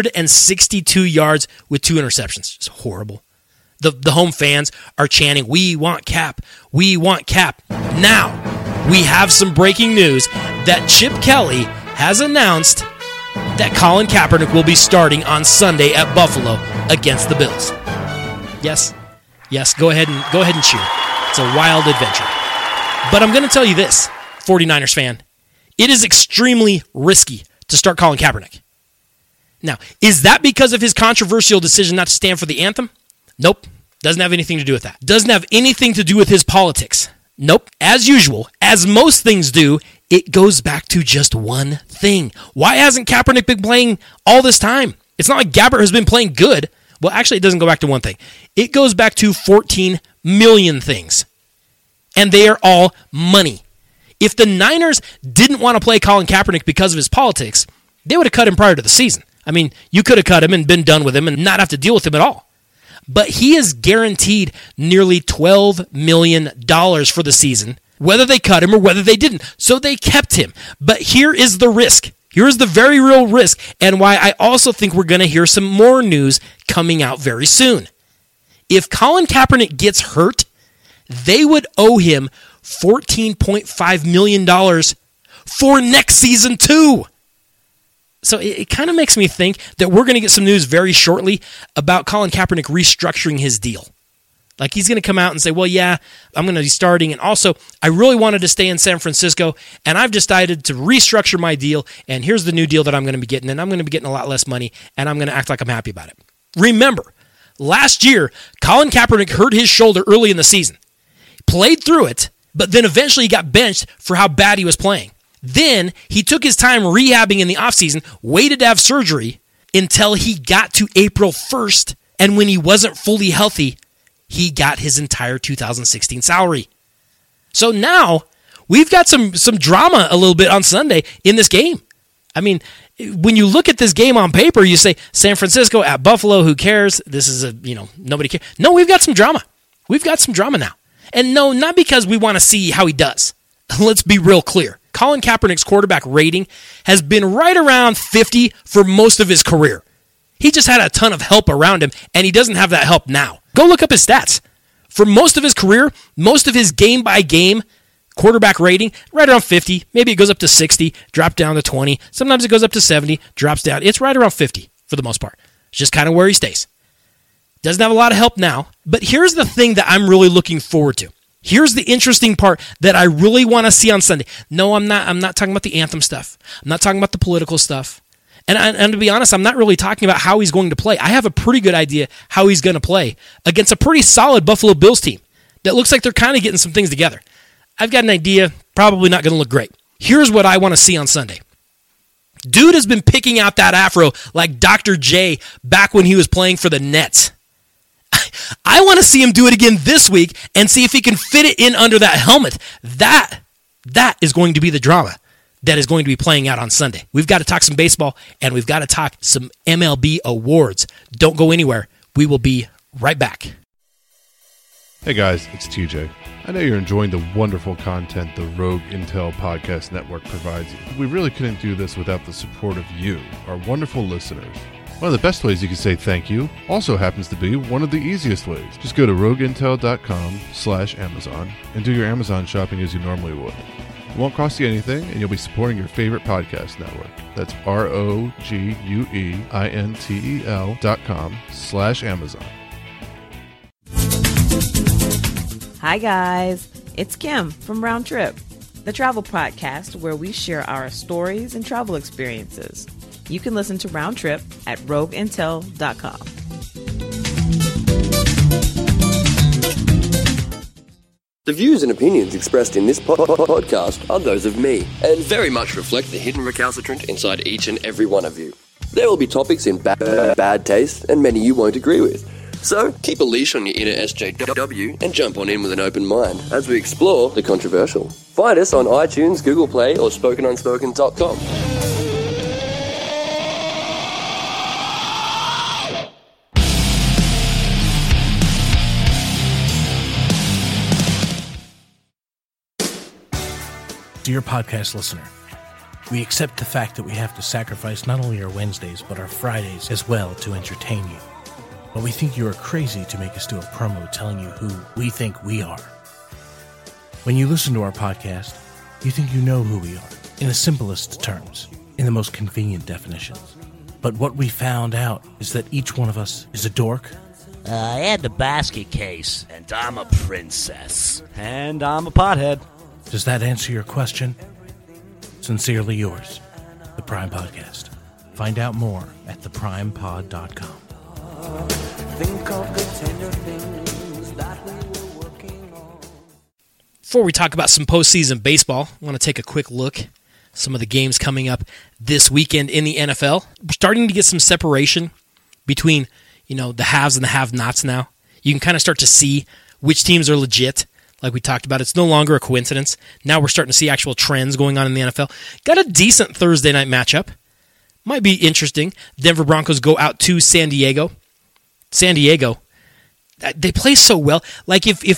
162 yards with 2 interceptions. It's horrible. The home fans are chanting, "We want Cap. We want Cap." Now, we have some breaking news that Chip Kelly has announced that Colin Kaepernick will be starting on Sunday at Buffalo against the Bills. Yes, go ahead and cheer. It's a wild adventure. But I'm going to tell you this, 49ers fan, it is extremely risky to start Colin Kaepernick. Now, is that because of his controversial decision not to stand for the anthem? Nope. Doesn't have anything to do with that. Doesn't have anything to do with his politics. Nope. As usual, as most things do, it goes back to just one thing. Why hasn't Kaepernick been playing all this time? It's not like Gabbert has been playing good. Well, actually, it doesn't go back to one thing. It goes back to 14 million things. And they are all money. If the Niners didn't want to play Colin Kaepernick because of his politics, they would have cut him prior to the season. I mean, you could have cut him and been done with him and not have to deal with him at all. But he is guaranteed nearly $12 million for the season, whether they cut him or whether they didn't. So they kept him. But here is the risk. Here is the very real risk, and why I also think we're going to hear some more news coming out very soon. If Colin Kaepernick gets hurt, they would owe him $14.5 million for next season too. So it kind of makes me think that we're going to get some news very shortly about Colin Kaepernick restructuring his deal. Like he's going to come out and say, well, yeah, I'm going to be starting. And also, I really wanted to stay in San Francisco, and I've decided to restructure my deal. And here's the new deal that I'm going to be getting. And I'm going to be getting a lot less money, and I'm going to act like I'm happy about it. Remember, last year, Colin Kaepernick hurt his shoulder early in the season. Played through it, but then eventually got benched for how bad he was playing. Then he took his time rehabbing in the offseason, waited to have surgery until he got to April 1st, and when he wasn't fully healthy, he got his entire 2016 salary. So now, we've got some drama a little bit on Sunday in this game. I mean, when you look at this game on paper, you say, San Francisco at Buffalo, who cares? This is nobody cares. No, we've got some drama. We've got some drama now. And no, not because we want to see how he does. Let's be real clear. Colin Kaepernick's quarterback rating has been right around 50 for most of his career. He just had a ton of help around him, and he doesn't have that help now. Go look up his stats. For most of his career, most of his game-by-game quarterback rating, right around 50. Maybe it goes up to 60, drops down to 20. Sometimes it goes up to 70, drops down. It's right around 50 for the most part. It's just kind of where he stays. Doesn't have a lot of help now, but here's the thing that I'm really looking forward to. Here's the interesting part that I really want to see on Sunday. No, I'm not talking about the anthem stuff. I'm not talking about the political stuff. And to be honest, I'm not really talking about how he's going to play. I have a pretty good idea how he's going to play against a pretty solid Buffalo Bills team that looks like they're kind of getting some things together. I've got an idea, probably not going to look great. Here's what I want to see on Sunday. Dude has been picking out that afro like Dr. J back when he was playing for the Nets. I want to see him do it again this week and see if he can fit it in under that helmet. That is going to be the drama that is going to be playing out on Sunday. We've got to talk some baseball, and we've got to talk some MLB awards. Don't go anywhere. We will be right back. Hey guys, it's TJ. I know you're enjoying the wonderful content the Rogue Intel Podcast Network provides you. We really couldn't do this without the support of you, our wonderful listeners. One of the best ways you can say thank you also happens to be one of the easiest ways. Just go to rogueintel.com/Amazon and do your Amazon shopping as you normally would. It won't cost you anything, and you'll be supporting your favorite podcast network. That's rogueintel.com/Amazon. Hi guys, it's Kim from Round Trip, the travel podcast where we share our stories and travel experiences. You can listen to Round Trip at rogueintel.com. The views and opinions expressed in this podcast are those of me, and very much reflect the hidden recalcitrant inside each and every one of you. There will be topics in bad taste, and many you won't agree with. So, keep a leash on your inner SJW and jump on in with an open mind as we explore the controversial. Find us on iTunes, Google Play, or spokenunspoken.com. Dear podcast listener, we accept the fact that we have to sacrifice not only our Wednesdays, but our Fridays as well to entertain you. But we think you are crazy to make us do a promo telling you who we think we are. When you listen to our podcast, you think you know who we are, in the simplest terms, in the most convenient definitions. But what we found out is that each one of us is a dork. I had the basket case, and I'm a princess. And I'm a pothead. Does that answer your question? Sincerely yours, The Prime Podcast. Find out more at theprimepod.com. Think of the tender things that we were working on. Before we talk about some postseason baseball, I want to take a quick look at some of the games coming up this weekend in the NFL. We're starting to get some separation between, the haves and the have-nots now. You can kind of start to see which teams are legit. Like we talked about, it's no longer a coincidence. Now we're starting to see actual trends going on in the NFL. Got a decent Thursday night matchup. Might be interesting. Denver Broncos go out to San Diego. San Diego, they play so well. Like if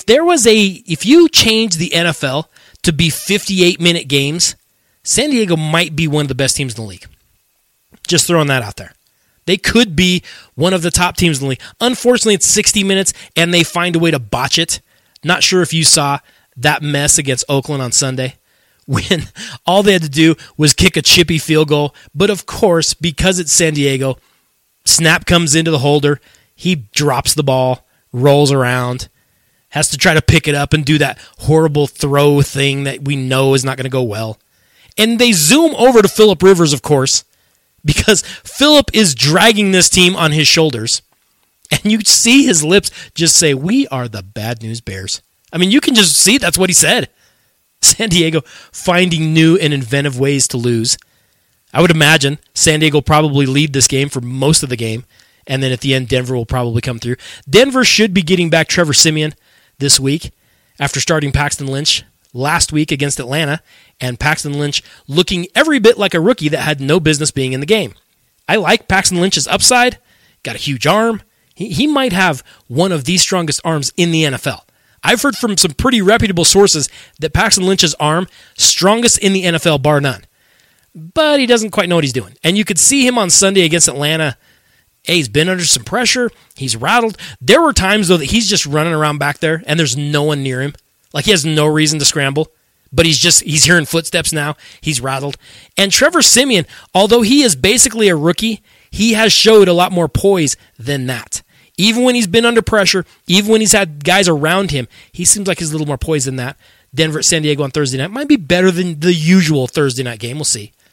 you change the NFL to be 58-minute games, San Diego might be one of the best teams in the league. Just throwing that out there. They could be one of the top teams in the league. Unfortunately, it's 60 minutes, and they find a way to botch it. Not sure if you saw that mess against Oakland on Sunday when all they had to do was kick a chippy field goal. But of course, because it's San Diego, snap comes into the holder. He drops the ball, rolls around, has to try to pick it up and do that horrible throw thing that we know is not going to go well. And they zoom over to Phillip Rivers, of course, because Phillip is dragging this team on his shoulders. And you see his lips just say, "We are the Bad News Bears." I mean, you can just see that's what he said. San Diego finding new and inventive ways to lose. I would imagine San Diego will probably lead this game for most of the game. And then at the end, Denver will probably come through. Denver should be getting back Trevor Siemian this week after starting Paxton Lynch last week against Atlanta. And Paxton Lynch looking every bit like a rookie that had no business being in the game. I like Paxton Lynch's upside. Got a huge arm. He might have one of the strongest arms in the NFL. I've heard from some pretty reputable sources that Paxton Lynch's arm, strongest in the NFL, bar none. But he doesn't quite know what he's doing. And you could see him on Sunday against Atlanta. Hey, he's been under some pressure. He's rattled. There were times, though, that he's just running around back there, and there's no one near him. Like, he has no reason to scramble. But he's hearing footsteps now. He's rattled. And Trevor Siemian, although he is basically a rookie, he has showed a lot more poise than that. Even when he's been under pressure, even when he's had guys around him, he seems like he's a little more poised than that. Denver at San Diego on Thursday night might be better than the usual Thursday night game. We'll see.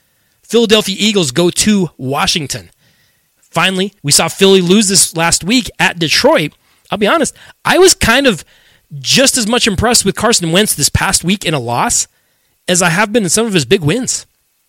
Philadelphia Eagles go to Washington. Finally, we saw Philly lose this last week at Detroit. I'll be honest, I was kind of just as much impressed with Carson Wentz this past week in a loss as I have been in some of his big wins.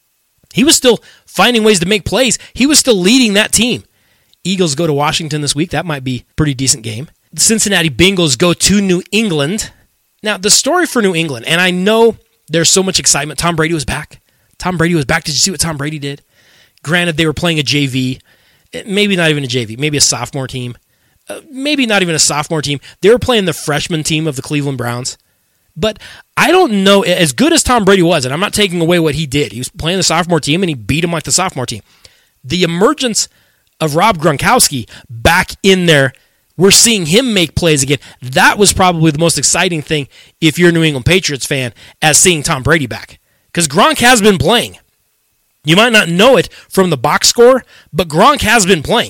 He was still finding ways to make plays. He was still leading that team. Eagles go to Washington this week. That might be a pretty decent game. The Cincinnati Bengals go to New England. Now, the story for New England, and I know there's so much excitement. Tom Brady was back. Did you see what Tom Brady did? Granted, they were playing a JV. Maybe not even a JV. Maybe a sophomore team. Maybe not even a sophomore team. They were playing the freshman team of the Cleveland Browns. But I don't know, as good as Tom Brady was, and I'm not taking away what he did. He was playing the sophomore team, and he beat him like the sophomore team. The emergence of Rob Gronkowski back in there, we're seeing him make plays again. That was probably the most exciting thing if you're a New England Patriots fan, as seeing Tom Brady back. Because Gronk has been playing. You might not know it from the box score, but Gronk has been playing.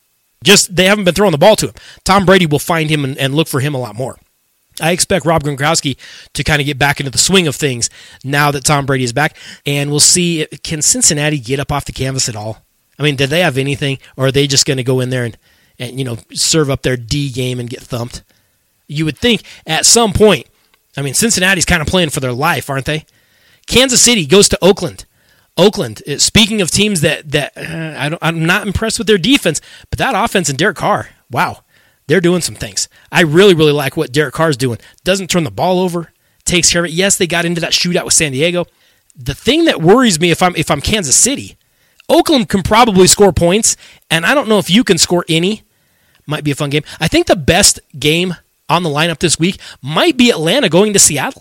Just they haven't been throwing the ball to him. Tom Brady will find him and look for him a lot more. I expect Rob Gronkowski to kind of get back into the swing of things now that Tom Brady is back. And we'll see, can Cincinnati get up off the canvas at all? I mean, did they have anything? Or are they just going to go in there and serve up their D game and get thumped? You would think at some point, I mean, Cincinnati's kind of playing for their life, aren't they? Kansas City goes to Oakland. Oakland, speaking of teams that I'm not impressed with their defense, but that offense and Derek Carr, wow. They're doing some things. I really, really like what Derek Carr's doing. Doesn't turn the ball over. Takes care of it. Yes, they got into that shootout with San Diego. The thing that worries me if I'm Kansas City, Oakland can probably score points, and I don't know if you can score any. Might be a fun game. I think the best game on the lineup this week might be Atlanta going to Seattle.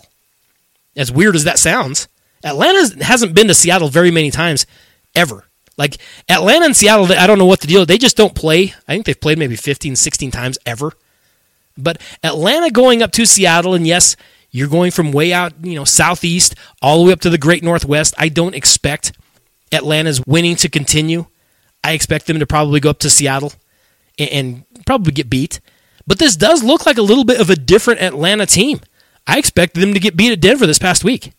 As weird as that sounds, Atlanta hasn't been to Seattle very many times ever. Like, Atlanta and Seattle, I don't know what the deal is. They just don't play. I think they've played maybe 15, 16 times ever. But Atlanta going up to Seattle, and yes, you're going from way out, southeast, all the way up to the great northwest. I don't expect Atlanta's winning to continue. I expect them to probably go up to Seattle and probably get beat. But this does look like a little bit of a different Atlanta team. I expect them to get beat at Denver this past week.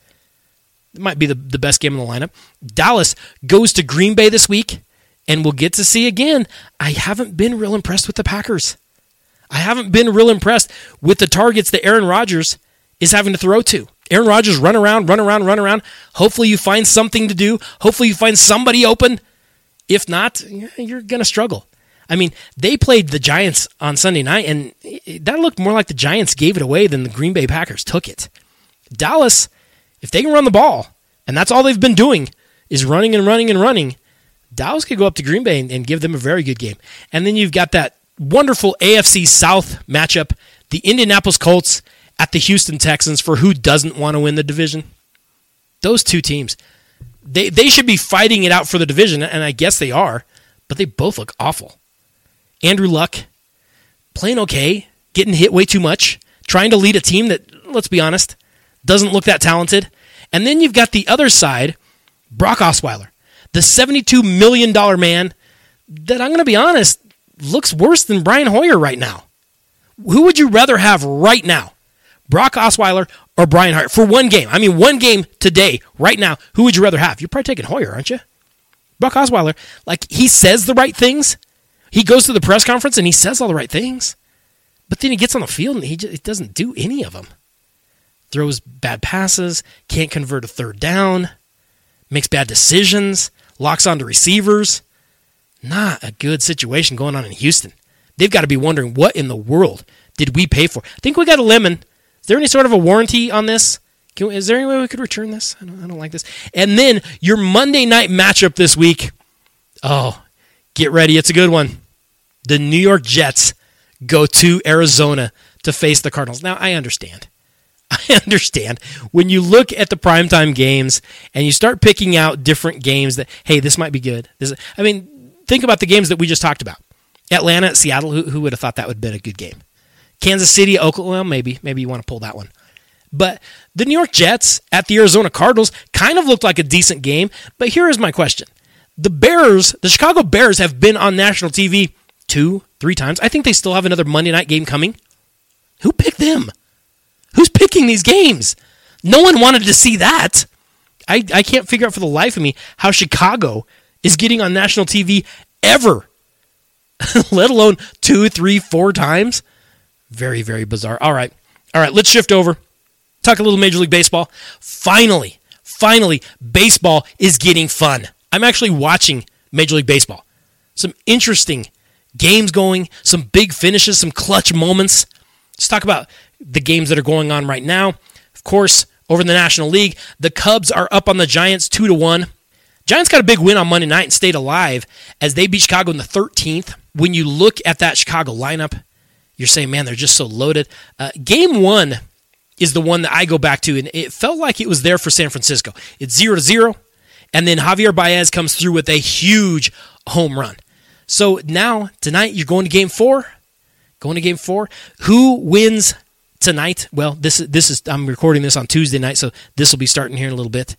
It might be the best game in the lineup. Dallas goes to Green Bay this week, and we'll get to see again. I haven't been real impressed with the Packers. I haven't been real impressed with the targets that Aaron Rodgers is having to throw to. Aaron Rodgers run around. Hopefully you find something to do. Hopefully you find somebody open. If not, you're going to struggle. I mean, they played the Giants on Sunday night, and that looked more like the Giants gave it away than the Green Bay Packers took it. Dallas, if they can run the ball, and that's all they've been doing, is running, Dallas could go up to Green Bay and give them a very good game. And then you've got that wonderful AFC South matchup, the Indianapolis Colts at the Houston Texans, for who doesn't want to win the division. Those two teams, they should be fighting it out for the division, and I guess they are, but they both look awful. Andrew Luck, playing okay, getting hit way too much, trying to lead a team that, let's be honest, doesn't look that talented. And then you've got the other side, Brock Osweiler, the $72 million man that, I'm going to be honest, looks worse than Brian Hoyer right now. Who would you rather have right now? Brock Osweiler or Brian Hoyer? For one game. I mean, one game today, right now, who would you rather have? You're probably taking Hoyer, aren't you? Brock Osweiler, he says the right things. He goes to the press conference and he says all the right things. But then he gets on the field and he doesn't do any of them. Throws bad passes, can't convert a third down, makes bad decisions, locks onto receivers. Not a good situation going on in Houston. They've got to be wondering, what in the world did we pay for? I think we got a lemon. Is there any sort of a warranty on this? Is there any way we could return this? I don't like this. And then your Monday night matchup this week. Oh, get ready. It's a good one. The New York Jets go to Arizona to face the Cardinals. Now, I understand. When you look at the primetime games and you start picking out different games that, hey, this might be good. Think about the games that we just talked about. Atlanta at Seattle, who would have thought that would have been a good game? Kansas City, Oakland, well, maybe you want to pull that one. But the New York Jets at the Arizona Cardinals kind of looked like a decent game. But here is my question. The Chicago Bears have been on national TV 2-3 times. I think they still have another Monday night game coming. Who picked them? Who's picking these games? No one wanted to see that. I can't figure out for the life of me how Chicago is getting on national TV ever, let alone 2, 3, 4 times. Very, very bizarre. All right, let's shift over. Talk a little Major League Baseball. Finally, baseball is getting fun. I'm actually watching Major League Baseball. Some interesting games going, some big finishes, some clutch moments. Let's talk about the games that are going on right now. Of course, over in the National League, the Cubs are up on the Giants 2-1. Giants got a big win on Monday night and stayed alive as they beat Chicago in the 13th. When you look at that Chicago lineup, you're saying, man, they're just so loaded. Game 1 is the one that I go back to, and it felt like it was there for San Francisco. It's 0-0, and then Javier Baez comes through with a huge home run. So now, tonight, you're going to Game 4. Who wins tonight? Well, this is I'm recording this on Tuesday night, so this will be starting here in a little bit.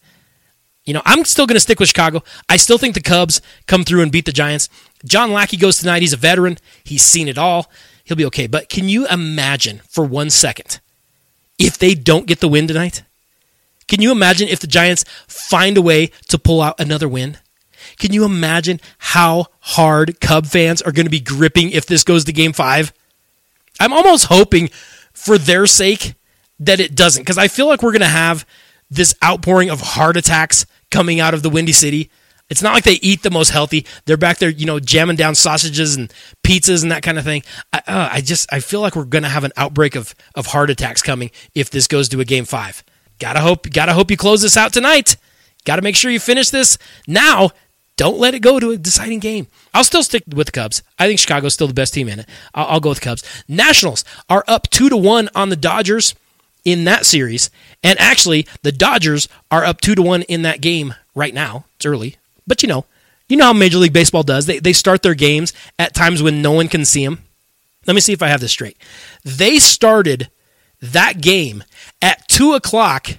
I'm still going to stick with Chicago. I still think the Cubs come through and beat the Giants. John Lackey goes tonight. He's a veteran. He's seen it all. He'll be okay. But can you imagine for 1 second if they don't get the win tonight? Can you imagine if the Giants find a way to pull out another win? Can you imagine how hard Cub fans are going to be gripping if this goes to Game 5? I'm almost hoping for their sake that it doesn't, because I feel like we're going to have this outpouring of heart attacks coming out of the Windy City. It's not like they eat the most healthy. They're back there, jamming down sausages and pizzas and that kind of thing. I feel like we're going to have an outbreak of heart attacks coming if this goes to a Game 5. Gotta hope you close this out tonight. Gotta make sure you finish this now. Don't let it go to a deciding game. I'll still stick with the Cubs. I think Chicago's still the best team in it. I'll go with the Cubs. Nationals are up 2-1 on the Dodgers in that series. And actually, the Dodgers are up 2-1 in that game right now. It's early. But you know how Major League Baseball does. They start their games at times when no one can see them. Let me see if I have this straight. They started that game at 2 o'clock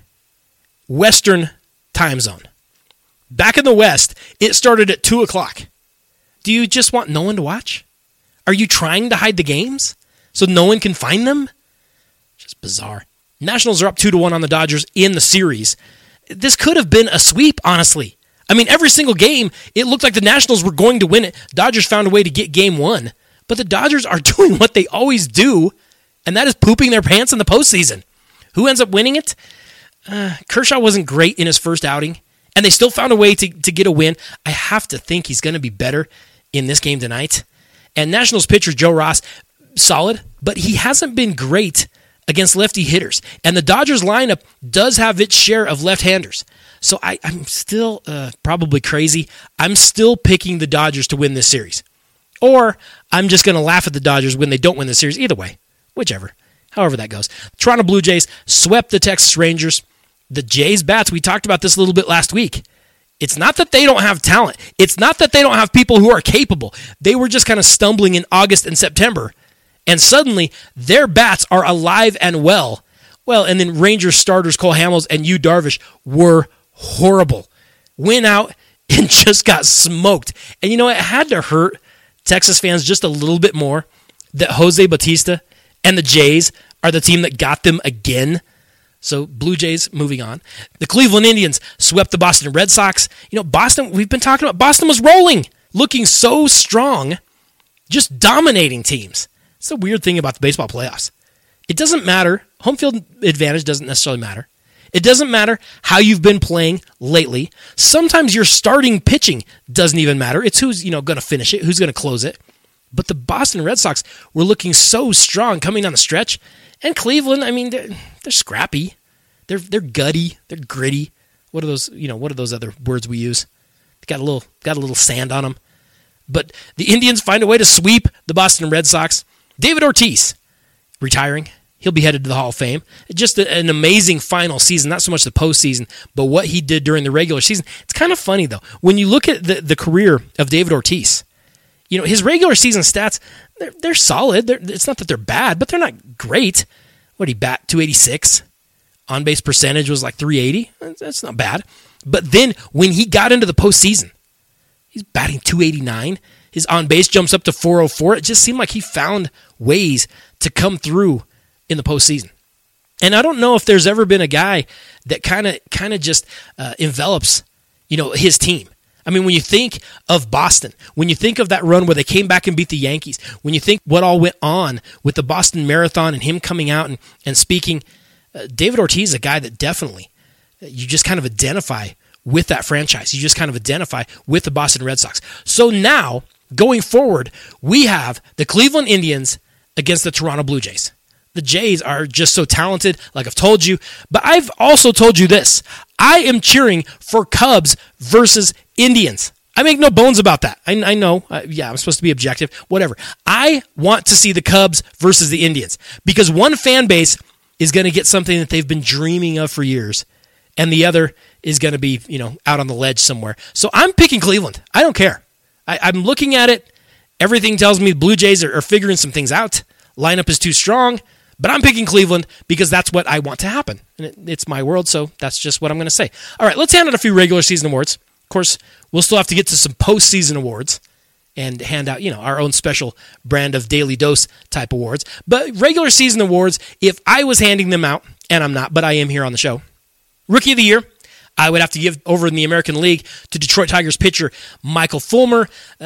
Western time zone. Back in the West, it started at 2 o'clock. Do you just want no one to watch? Are you trying to hide the games so no one can find them? Just bizarre. Nationals are up 2-1 on the Dodgers in the series. This could have been a sweep, honestly. I mean, every single game, it looked like the Nationals were going to win it. Dodgers found a way to get Game 1. But the Dodgers are doing what they always do, and that is pooping their pants in the postseason. Who ends up winning it? Kershaw wasn't great in his first outing, and they still found a way to get a win. I have to think he's going to be better in this game tonight. And Nationals pitcher Joe Ross, solid, but he hasn't been great against lefty hitters. And the Dodgers lineup does have its share of left-handers. So I'm still probably crazy. I'm still picking the Dodgers to win this series. Or I'm just going to laugh at the Dodgers when they don't win the series. Either way, whichever, however that goes. Toronto Blue Jays swept the Texas Rangers. The Jays bats, we talked about this a little bit last week. It's not that they don't have talent. It's not that they don't have people who are capable. They were just kind of stumbling in August and September. And suddenly, their bats are alive and well. Well, and then Rangers starters Cole Hamels and Yu Darvish were horrible. Went out and just got smoked. And it had to hurt Texas fans just a little bit more that Jose Bautista and the Jays are the team that got them again. So Blue Jays moving on. The Cleveland Indians swept the Boston Red Sox. Boston, we've been talking about, Boston was rolling, looking so strong, just dominating teams. It's the weird thing about the baseball playoffs. It doesn't matter. Home field advantage doesn't necessarily matter. It doesn't matter how you've been playing lately. Sometimes your starting pitching doesn't even matter. It's who's going to finish it, who's going to close it. But the Boston Red Sox were looking so strong coming down the stretch. And Cleveland, I mean, they're scrappy. They're gutty. They're gritty. What are those? What are those other words we use? Got a little sand on them. But the Indians find a way to sweep the Boston Red Sox. David Ortiz retiring. He'll be headed to the Hall of Fame. Just an amazing final season. Not so much the postseason, but what he did during the regular season. It's kind of funny though when you look at the career of David Ortiz. His regular season stats, they're solid. It's not that they're bad, but they're not great. What did he bat? 286. On-base percentage was like 380. That's not bad. But then when he got into the postseason, he's batting 289. His on-base jumps up to 404. It just seemed like he found ways to come through in the postseason. And I don't know if there's ever been a guy that kind of just envelops, his team. I mean, when you think of Boston, when you think of that run where they came back and beat the Yankees, when you think what all went on with the Boston Marathon and him coming out and speaking, David Ortiz is a guy that definitely you just kind of identify with that franchise. You just kind of identify with the Boston Red Sox. So now, going forward, we have the Cleveland Indians against the Toronto Blue Jays. The Jays are just so talented, like I've told you. But I've also told you this. I am cheering for Cubs versus Indians. I make no bones about that. I know. I'm supposed to be objective. Whatever. I want to see the Cubs versus the Indians because one fan base is going to get something that they've been dreaming of for years, and the other is going to be, out on the ledge somewhere. So I'm picking Cleveland. I don't care. I'm looking at it. Everything tells me the Blue Jays are figuring some things out. Lineup is too strong. But I'm picking Cleveland because that's what I want to happen. And it's my world, so that's just what I'm going to say. All right, let's hand out a few regular season awards. Of course, we'll still have to get to some postseason awards and hand out, our own special brand of Daily Dose type awards. But regular season awards, if I was handing them out, and I'm not, but I am here on the show. Rookie of the Year, I would have to give over in the American League to Detroit Tigers pitcher Michael Fulmer.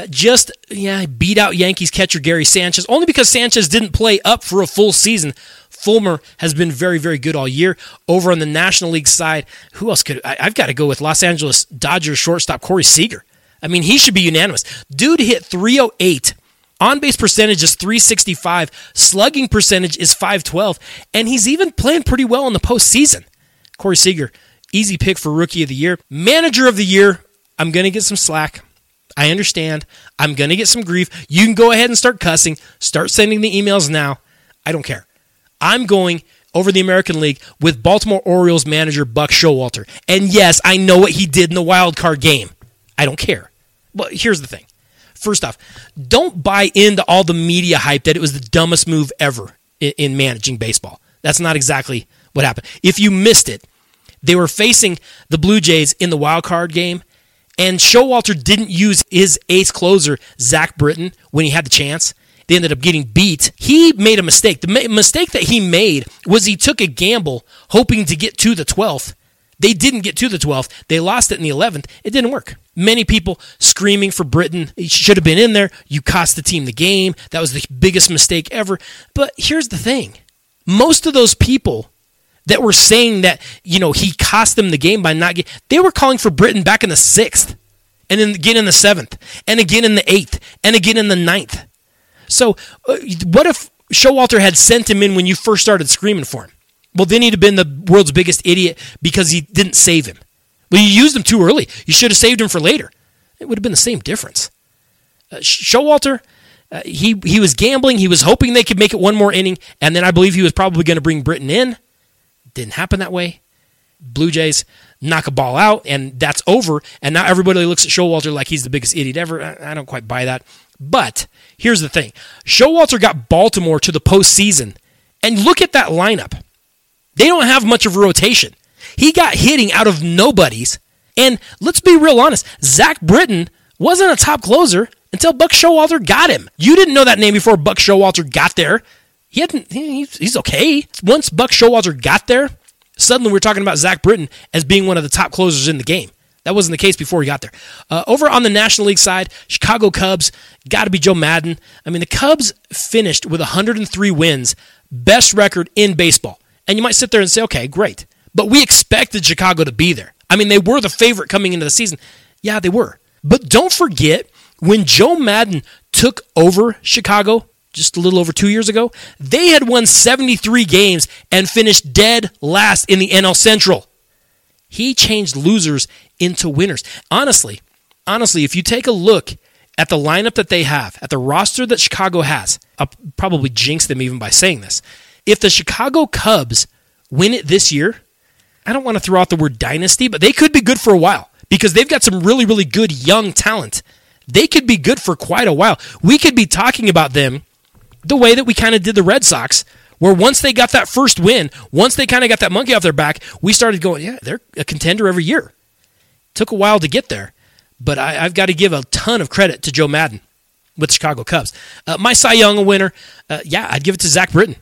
Beat out Yankees catcher Gary Sanchez. Only because Sanchez didn't play up for a full season. Fulmer has been very, very good all year. Over on the National League side, who else could I've got to go with Los Angeles Dodgers shortstop Corey Seager. I mean, he should be unanimous. Dude hit 308. On-base percentage is 365. Slugging percentage is 512. And he's even playing pretty well in the postseason. Corey Seager, easy pick for Rookie of the Year. Manager of the Year, I'm going to get some slack. I understand. I'm going to get some grief. You can go ahead and start cussing. Start sending the emails now. I don't care. I'm going over the American League with Baltimore Orioles manager Buck Showalter. And yes, I know what he did in the wild card game. I don't care. But here's the thing. First off, don't buy into all the media hype that it was the dumbest move ever in managing baseball. That's not exactly what happened. If you missed it, they were facing the Blue Jays in the wild card game, and Showalter didn't use his ace closer, Zach Britton, when he had the chance. They ended up getting beat. He made a mistake. The mistake that he made was he took a gamble hoping to get to the 12th. They didn't get to the 12th. They lost it in the 11th. It didn't work. Many people screaming for Britton. He should have been in there. You cost the team the game. That was the biggest mistake ever. But here's the thing. Most of those people that were saying that, he cost them the game by not getting, they were calling for Britton back in the 6th, and then again in the 7th, and again in the 8th, and again in the 9th. So what if Showalter had sent him in when you first started screaming for him? Well, then he'd have been the world's biggest idiot because he didn't save him. Well, you used him too early. You should have saved him for later. It would have been the same difference. Showalter, he was gambling. He was hoping they could make it one more inning, and then I believe he was probably going to bring Britton in. Didn't happen that way. Blue Jays knock a ball out, and that's over. And now everybody looks at Showalter like he's the biggest idiot ever. I don't quite buy that. But here's the thing. Showalter got Baltimore to the postseason. And look at that lineup. They don't have much of a rotation. He got hitting out of nobodies. And let's be real honest. Zach Britton wasn't a top closer until Buck Showalter got him. You didn't know that name before Buck Showalter got there. He's okay. Once Buck Showalter got there, suddenly we're talking about Zach Britton as being one of the top closers in the game. That wasn't the case before he got there. Over on the National League side, Chicago Cubs, got to be Joe Maddon. I mean, the Cubs finished with 103 wins, best record in baseball. And you might sit there and say, okay, great. But we expected Chicago to be there. I mean, they were the favorite coming into the season. Yeah, they were. But don't forget, when Joe Maddon took over Chicago just a little over 2 years ago, they had won 73 games and finished dead last in the NL Central. He changed losers into winners. Honestly, if you take a look at the lineup that they have, at the roster that Chicago has, I'll probably jinx them even by saying this. If the Chicago Cubs win it this year, I don't want to throw out the word dynasty, but they could be good for a while because they've got some really, really good young talent. They could be good for quite a while. We could be talking about them the way that we kind of did the Red Sox, where once they got that first win, once they kind of got that monkey off their back, we started going, yeah, they're a contender every year. Took a while to get there, but I've got to give a ton of credit to Joe Maddon with the Chicago Cubs. My Cy Young winner, I'd give it to Zach Britton.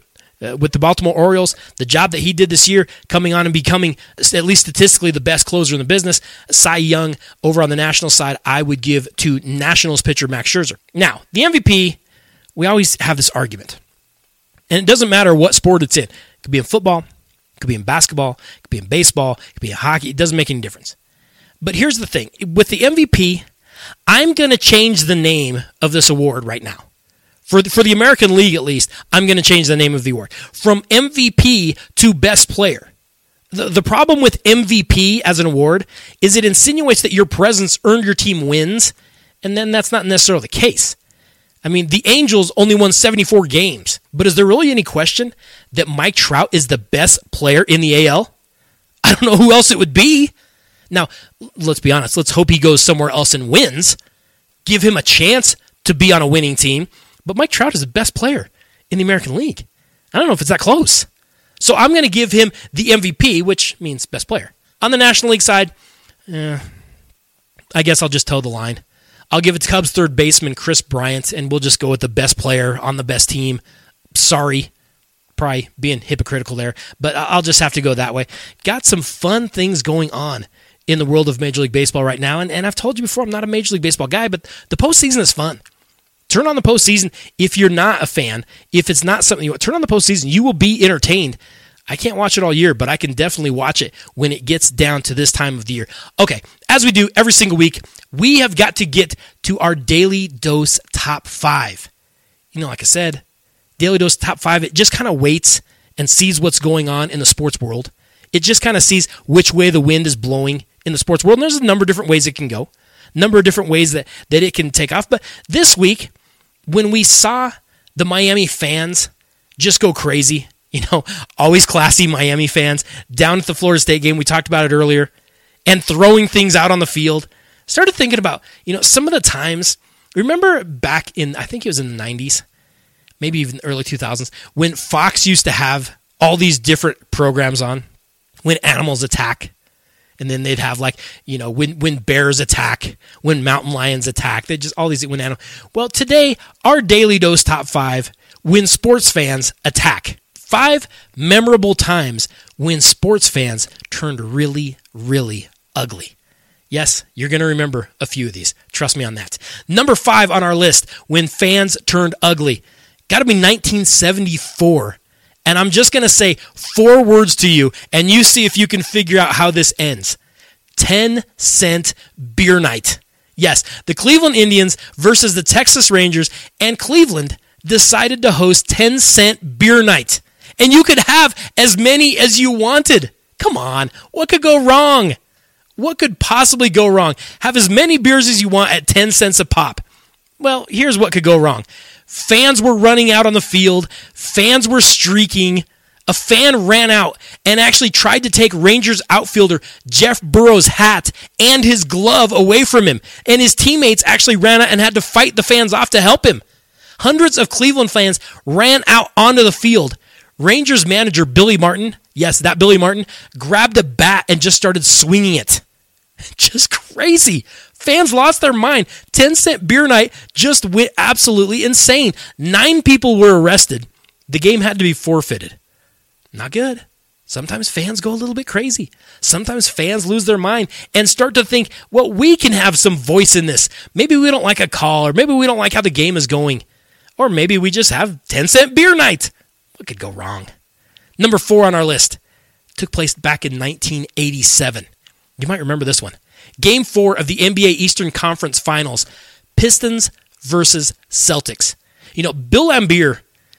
with the Baltimore Orioles, the job that he did this year, coming on and becoming, at least statistically, the best closer in the business. Cy Young over on the National side, I would give to Nationals pitcher Max Scherzer. Now, the MVP, we always have this argument. And it doesn't matter what sport it's in. It could be in football, it could be in basketball, it could be in baseball, it could be in hockey. It doesn't make any difference. But here's the thing. With the MVP, I'm going to change the name of this award right now. For the American League, at least, I'm going to change the name of the award. From MVP to Best Player. The problem with MVP as an award is it insinuates that your presence earned your team wins, and then that's not necessarily the case. I mean, the Angels only won 74 games, but is there really any question that Mike Trout is the best player in the AL? I don't know who else it would be. Now, let's be honest. Let's hope he goes somewhere else and wins. Give him a chance to be on a winning team. But Mike Trout is the best player in the American League. I don't know if it's that close. So I'm going to give him the MVP, which means best player. On the National League side, I guess I'll just toe the line. I'll give it to Cubs third baseman Chris Bryant, and we'll just go with the best player on the best team. Sorry, probably being hypocritical there, but I'll just have to go that way. Got some fun things going on in the world of Major League Baseball right now, and I've told you before, I'm not a Major League Baseball guy, but the postseason is fun. Turn on the postseason if you're not a fan. If it's not something you want, turn on the postseason. You will be entertained. I can't watch it all year, but I can definitely watch it when it gets down to this time of the year. Okay, as we do every single week, we have got to get to our Daily Dose Top 5. You know, like I said, Daily Dose Top 5, it just kind of waits and sees what's going on in the sports world. It just kind of sees which way the wind is blowing in the sports world. And there's a number of different ways it can go, a number of different ways that it can take off. But this week, when we saw the Miami fans just go crazy, always classy Miami fans, down at the Florida State game, we talked about it earlier, and throwing things out on the field, started thinking about, some of the times, remember back in, I think it was in the 90s, maybe even early 2000s, when Fox used to have all these different programs on, when animals attack. And then they'd have when bears attack, when mountain lions attack, they just all these when animals. Well, today our Daily Dose Top 5 when sports fans attack. 5 memorable times when sports fans turned really, really ugly. Yes, you're going to remember a few of these. Trust me on that. Number 5 on our list when fans turned ugly. Got to be 1974. And I'm just going to say 4 words to you, and you see if you can figure out how this ends. 10-cent beer night. Yes, the Cleveland Indians versus the Texas Rangers, and Cleveland decided to host 10-cent beer night. And you could have as many as you wanted. Come on, what could go wrong? What could possibly go wrong? Have as many beers as you want at 10 cents a pop. Well, here's what could go wrong. Fans were running out on the field. Fans were streaking. A fan ran out and actually tried to take Rangers outfielder Jeff Burrows' hat and his glove away from him. And his teammates actually ran out and had to fight the fans off to help him. Hundreds of Cleveland fans ran out onto the field. Rangers manager Billy Martin, yes, that Billy Martin, grabbed a bat and just started swinging it. Just crazy. Fans lost their mind. 10-cent beer night just went absolutely insane. 9 people were arrested. The game had to be forfeited. Not good. Sometimes fans go a little bit crazy. Sometimes fans lose their mind and start to think, well, we can have some voice in this. Maybe we don't like a call, or maybe we don't like how the game is going. Or maybe we just have 10-cent beer night. What could go wrong? Number 4 on our list took place back in 1987. You might remember this one. Game 4 of the NBA Eastern Conference Finals, Pistons versus Celtics. Bill Laimbeer,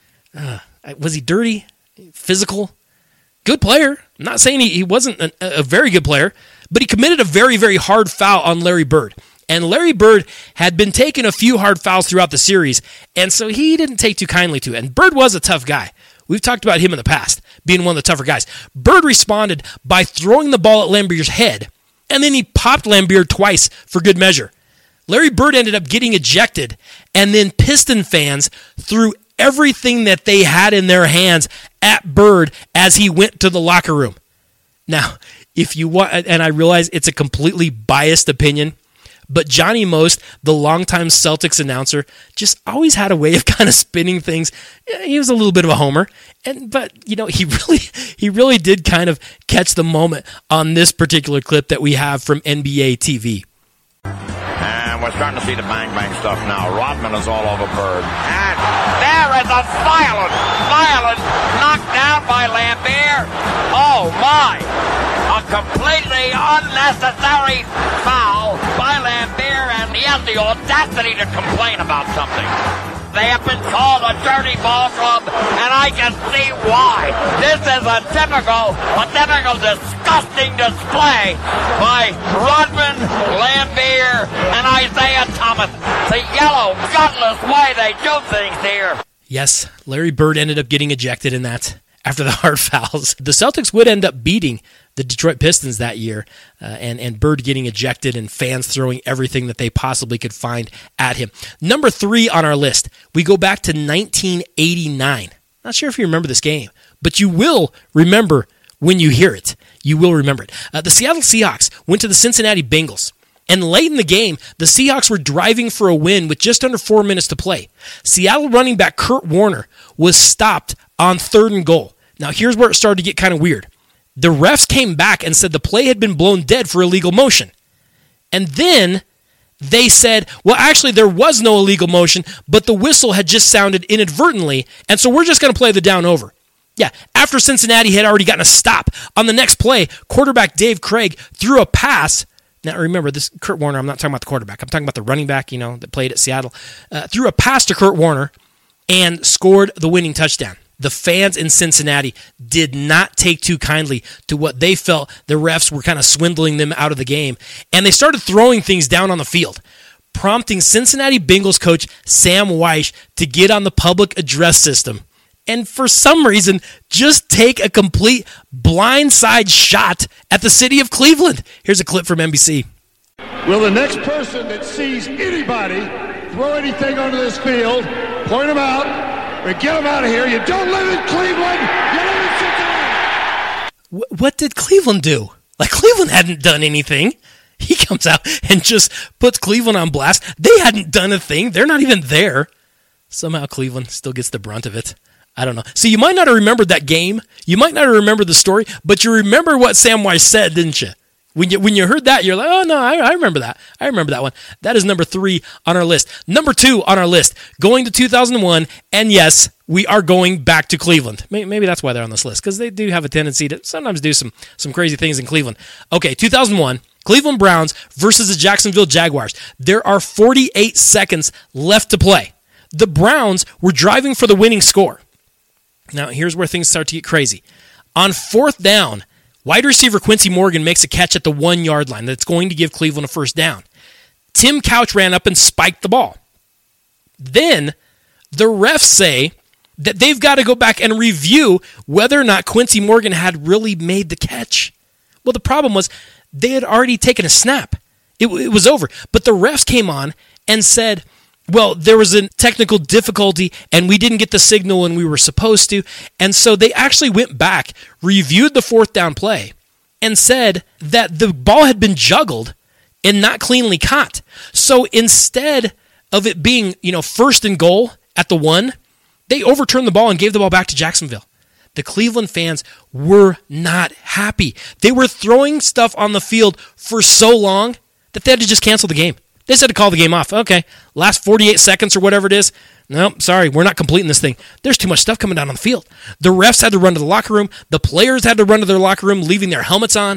was he dirty, physical? Good player. I'm not saying he wasn't a very good player, but he committed a very, very hard foul on Larry Bird. And Larry Bird had been taking a few hard fouls throughout the series, and so he didn't take too kindly to it. And Bird was a tough guy. We've talked about him in the past, being one of the tougher guys. Bird responded by throwing the ball at Laimbeer's head, and then he popped Laimbeer twice for good measure. Larry Bird ended up getting ejected, and then Piston fans threw everything that they had in their hands at Bird as he went to the locker room. Now, if you want, and I realize it's a completely biased opinion, But Johnny Most, the longtime Celtics announcer, just always had a way of kind of spinning things. He was a little bit of a homer, but he really did kind of catch the moment on this particular clip that we have from NBA TV. And we're starting to see the bang-bang stuff now. Rodman is all over Bird. And there is a violent knockdown by Lambert. Oh, my. A completely unnecessary foul by Lambert, and he has the audacity to complain about something. They have been called a dirty ball club, and I can see why. This is a typical disgusting display by Rodman, Lambert, and Isaiah Thomas. The yellow, gutless way they do things here. Yes, Larry Bird ended up getting ejected in that after the hard fouls. The Celtics would end up beating the Detroit Pistons that year, and Bird getting ejected and fans throwing everything that they possibly could find at him. Number 3 on our list, we go back to 1989. Not sure if you remember this game, but you will remember when you hear it. You will remember it. The Seattle Seahawks went to the Cincinnati Bengals, and late in the game, the Seahawks were driving for a win with just under 4 minutes to play. Seattle running back Kurt Warner was stopped on 3rd and goal. Now, here's where it started to get kind of weird. The refs came back and said the play had been blown dead for illegal motion. And then they said, well, actually, there was no illegal motion, but the whistle had just sounded inadvertently, and so we're just going to play the down over. Yeah, after Cincinnati had already gotten a stop. On the next play, quarterback Dave Craig threw a pass. Now, remember, this Kurt Warner, I'm not talking about the quarterback. I'm talking about the running back, that played at Seattle. Threw a pass to Kurt Warner and scored the winning touchdown. The fans in Cincinnati did not take too kindly to what they felt the refs were kind of swindling them out of the game, and they started throwing things down on the field, prompting Cincinnati Bengals coach Sam Weish to get on the public address system and for some reason just take a complete blindside shot at the city of Cleveland. Here's a clip from NBC. Will the next person that sees anybody throw anything onto this field, point them out, or get them out of here? You don't live in Cleveland. You live in Cincinnati. What did Cleveland do? Like, Cleveland hadn't done anything. He comes out and just puts Cleveland on blast. They hadn't done a thing. They're not even there. Somehow Cleveland still gets the brunt of it. I don't know. So you might not have remembered that game. You might not have remembered the story, but you remember what Sam Weiss said, didn't you? When you heard that, you're like, oh, no, I remember that. I remember that one. That is number 3 on our list. Number 2 on our list, going to 2001, and yes, we are going back to Cleveland. Maybe that's why they're on this list, because they do have a tendency to sometimes do some crazy things in Cleveland. Okay, 2001, Cleveland Browns versus the Jacksonville Jaguars. There are 48 seconds left to play. The Browns were driving for the winning score. Now, here's where things start to get crazy. On 4th down, wide receiver Quincy Morgan makes a catch at the 1-yard line that's going to give Cleveland a first down. Tim Couch ran up and spiked the ball. Then the refs say that they've got to go back and review whether or not Quincy Morgan had really made the catch. Well, the problem was they had already taken a snap. It was over. But the refs came on and said, well, there was a technical difficulty, and we didn't get the signal when we were supposed to. And so they actually went back, reviewed the 4th down play, and said that the ball had been juggled and not cleanly caught. So instead of it being, 1st and goal at the 1, they overturned the ball and gave the ball back to Jacksonville. The Cleveland fans were not happy. They were throwing stuff on the field for so long that they had to just cancel the game. They said to call the game off. Okay, last 48 seconds or whatever it is. Nope, sorry, we're not completing this thing. There's too much stuff coming down on the field. The refs had to run to the locker room. The players had to run to their locker room, leaving their helmets on.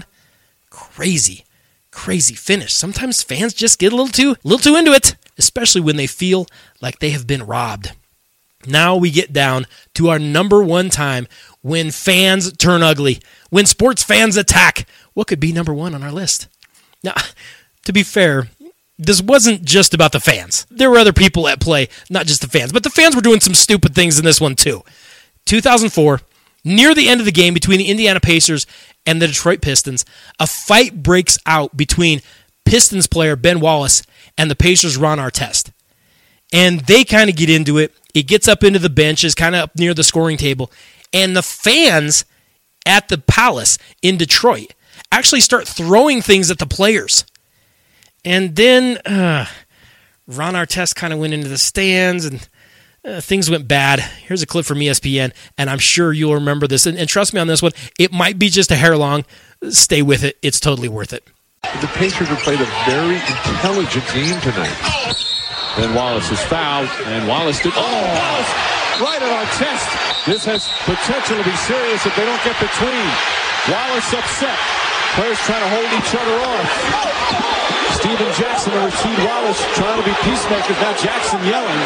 Crazy finish. Sometimes fans just get a little too into it, especially when they feel like they have been robbed. Now we get down to our number 1 time when fans turn ugly, when sports fans attack. What could be number 1 on our list? Now, to be fair, this wasn't just about the fans. There were other people at play, not just the fans. But the fans were doing some stupid things in this one too. 2004, near the end of the game between the Indiana Pacers and the Detroit Pistons, a fight breaks out between Pistons player Ben Wallace and the Pacers' Ron Artest. And they kind of get into it. It gets up into the benches, kind of up near the scoring table. And the fans at the Palace in Detroit actually start throwing things at the players. And then Ron Artest kind of went into the stands, and things went bad. Here's a clip from ESPN, and I'm sure you'll remember this. And trust me on this one, it might be just a hair long. Stay with it. It's totally worth it. The Pacers have played a very intelligent game tonight. Then Wallace is fouled, and Wallace did... Wallace right at Artest. This has potential to be serious if they don't get between. Wallace upset. Players trying to hold each other off. Steven Jackson and Rasheed Wallace trying to be peacemakers. Now Jackson yelling.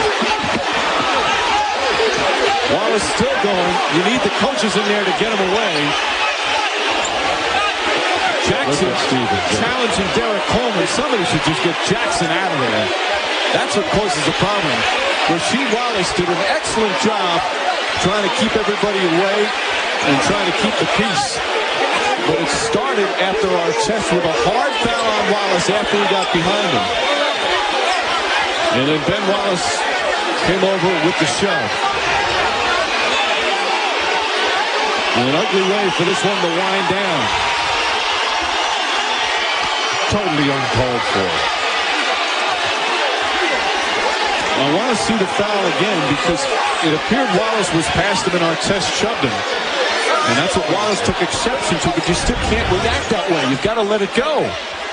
Wallace still going. You need the coaches in there to get him away. Jackson challenging Derek Coleman. Somebody should just get Jackson out of there. That's what causes the problem. Rasheed Wallace did an excellent job trying to keep everybody away and trying to keep the peace. But it started after Artest with a hard foul on Wallace after he got behind him. And then Ben Wallace came over with the shove. And an ugly way for this one to wind down. Totally uncalled for. I want to see the foul again because it appeared Wallace was past him and Artest shoved him. And that's what Wallace took exception to, but you still can't react that way. You've got to let it go.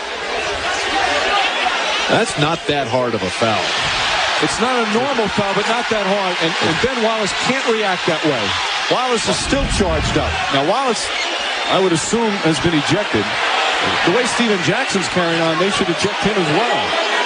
That's not that hard of a foul. It's not a normal foul, but not that hard. And Ben Wallace can't react that way. Wallace is still charged up. Now, Wallace, I would assume, has been ejected. The way Steven Jackson's carrying on, they should eject him as well.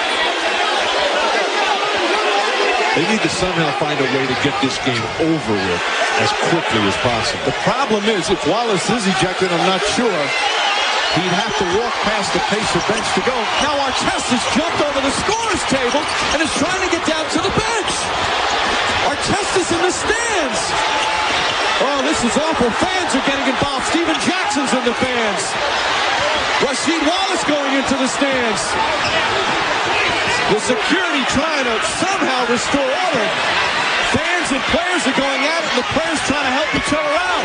They need to somehow find a way to get this game over with as quickly as possible. The problem is, if Wallace is ejected, I'm not sure, he'd have to walk past the Pacer bench to go. Now Artest has jumped over the scorer's table and is trying to get down to the bench. Artest is in the stands. Oh, this is awful. Fans are getting involved. Steven Jackson's in the fans. Rasheed Wallace going into the stands. The security trying to somehow restore order. Fans and players are going at it, and the players trying to help each other out.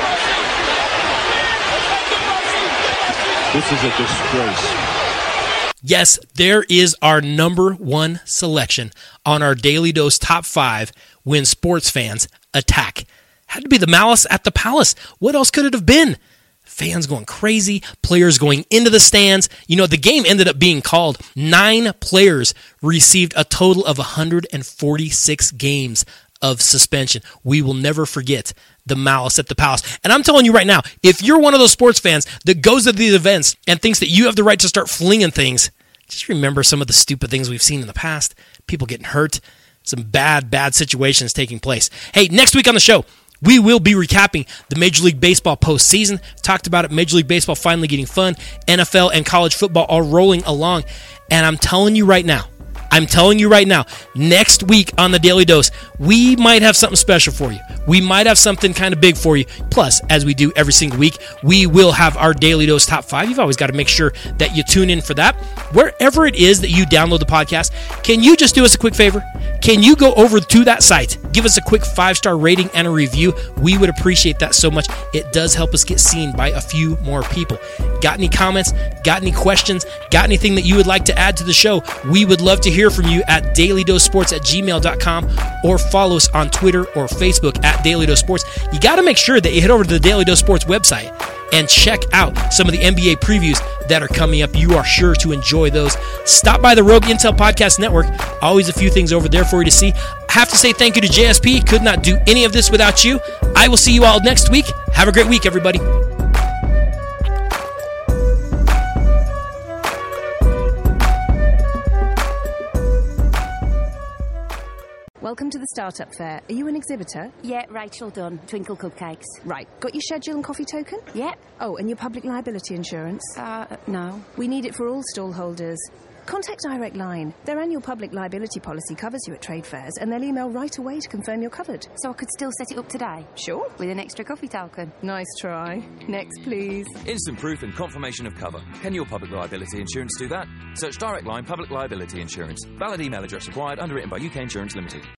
This is a disgrace. Yes, there is our number one selection on our Daily Dose Top 5 when sports fans attack. Had to be the Malice at the Palace. What else could it have been? Fans going crazy, players going into the stands. You know, the game ended up being called. 9 players received a total of 146 games of suspension. We will never forget the Malice at the Palace. And I'm telling you right now, if you're one of those sports fans that goes to these events and thinks that you have the right to start flinging things, just remember some of the stupid things we've seen in the past. People getting hurt, some bad situations taking place. Hey, next week on the show, we will be recapping the Major League Baseball postseason. Talked about it, Major League Baseball finally getting fun. NFL and college football are rolling along. And I'm telling you right now, next week on the Daily Dose, we might have something special for you. We might have something kind of big for you. Plus, as we do every single week, we will have our Daily Dose Top 5. You've always got to make sure that you tune in for that. Wherever it is that you download the podcast, can you just do us a quick favor? Can you go over to that site, give us a quick 5-star rating and a review? We would appreciate that so much. It does help us get seen by a few more people. Got any comments? Got any questions? Got anything that you would like to add to the show? We would love to hear from you at dailydosesports@gmail.com or follow us on Twitter or Facebook at Daily Dose Sports. You got to make sure that you head over to the Daily Dose Sports website and check out some of the NBA previews that are coming up. You are sure to enjoy those. Stop by the Rogue Intel Podcast Network. Always a few things over there for you to see. I have to say thank you to JSP. Could not do any of this without you. I will see you all next week. Have a great week, everybody. Welcome to the Startup Fair. Are you an exhibitor? Yeah, Rachel Dunn, Twinkle Cupcakes. Right. Got your schedule and coffee token? Yep. Oh, and your public liability insurance? No. We need it for all stall holders. Contact Direct Line. Their annual public liability policy covers you at trade fairs, and they'll email right away to confirm you're covered. So I could still set it up today? Sure. With an extra coffee token? Nice try. Next, please. Instant proof and confirmation of cover. Can your public liability insurance do that? Search Direct Line Public Liability Insurance. Valid email address required. Underwritten by UK Insurance Limited.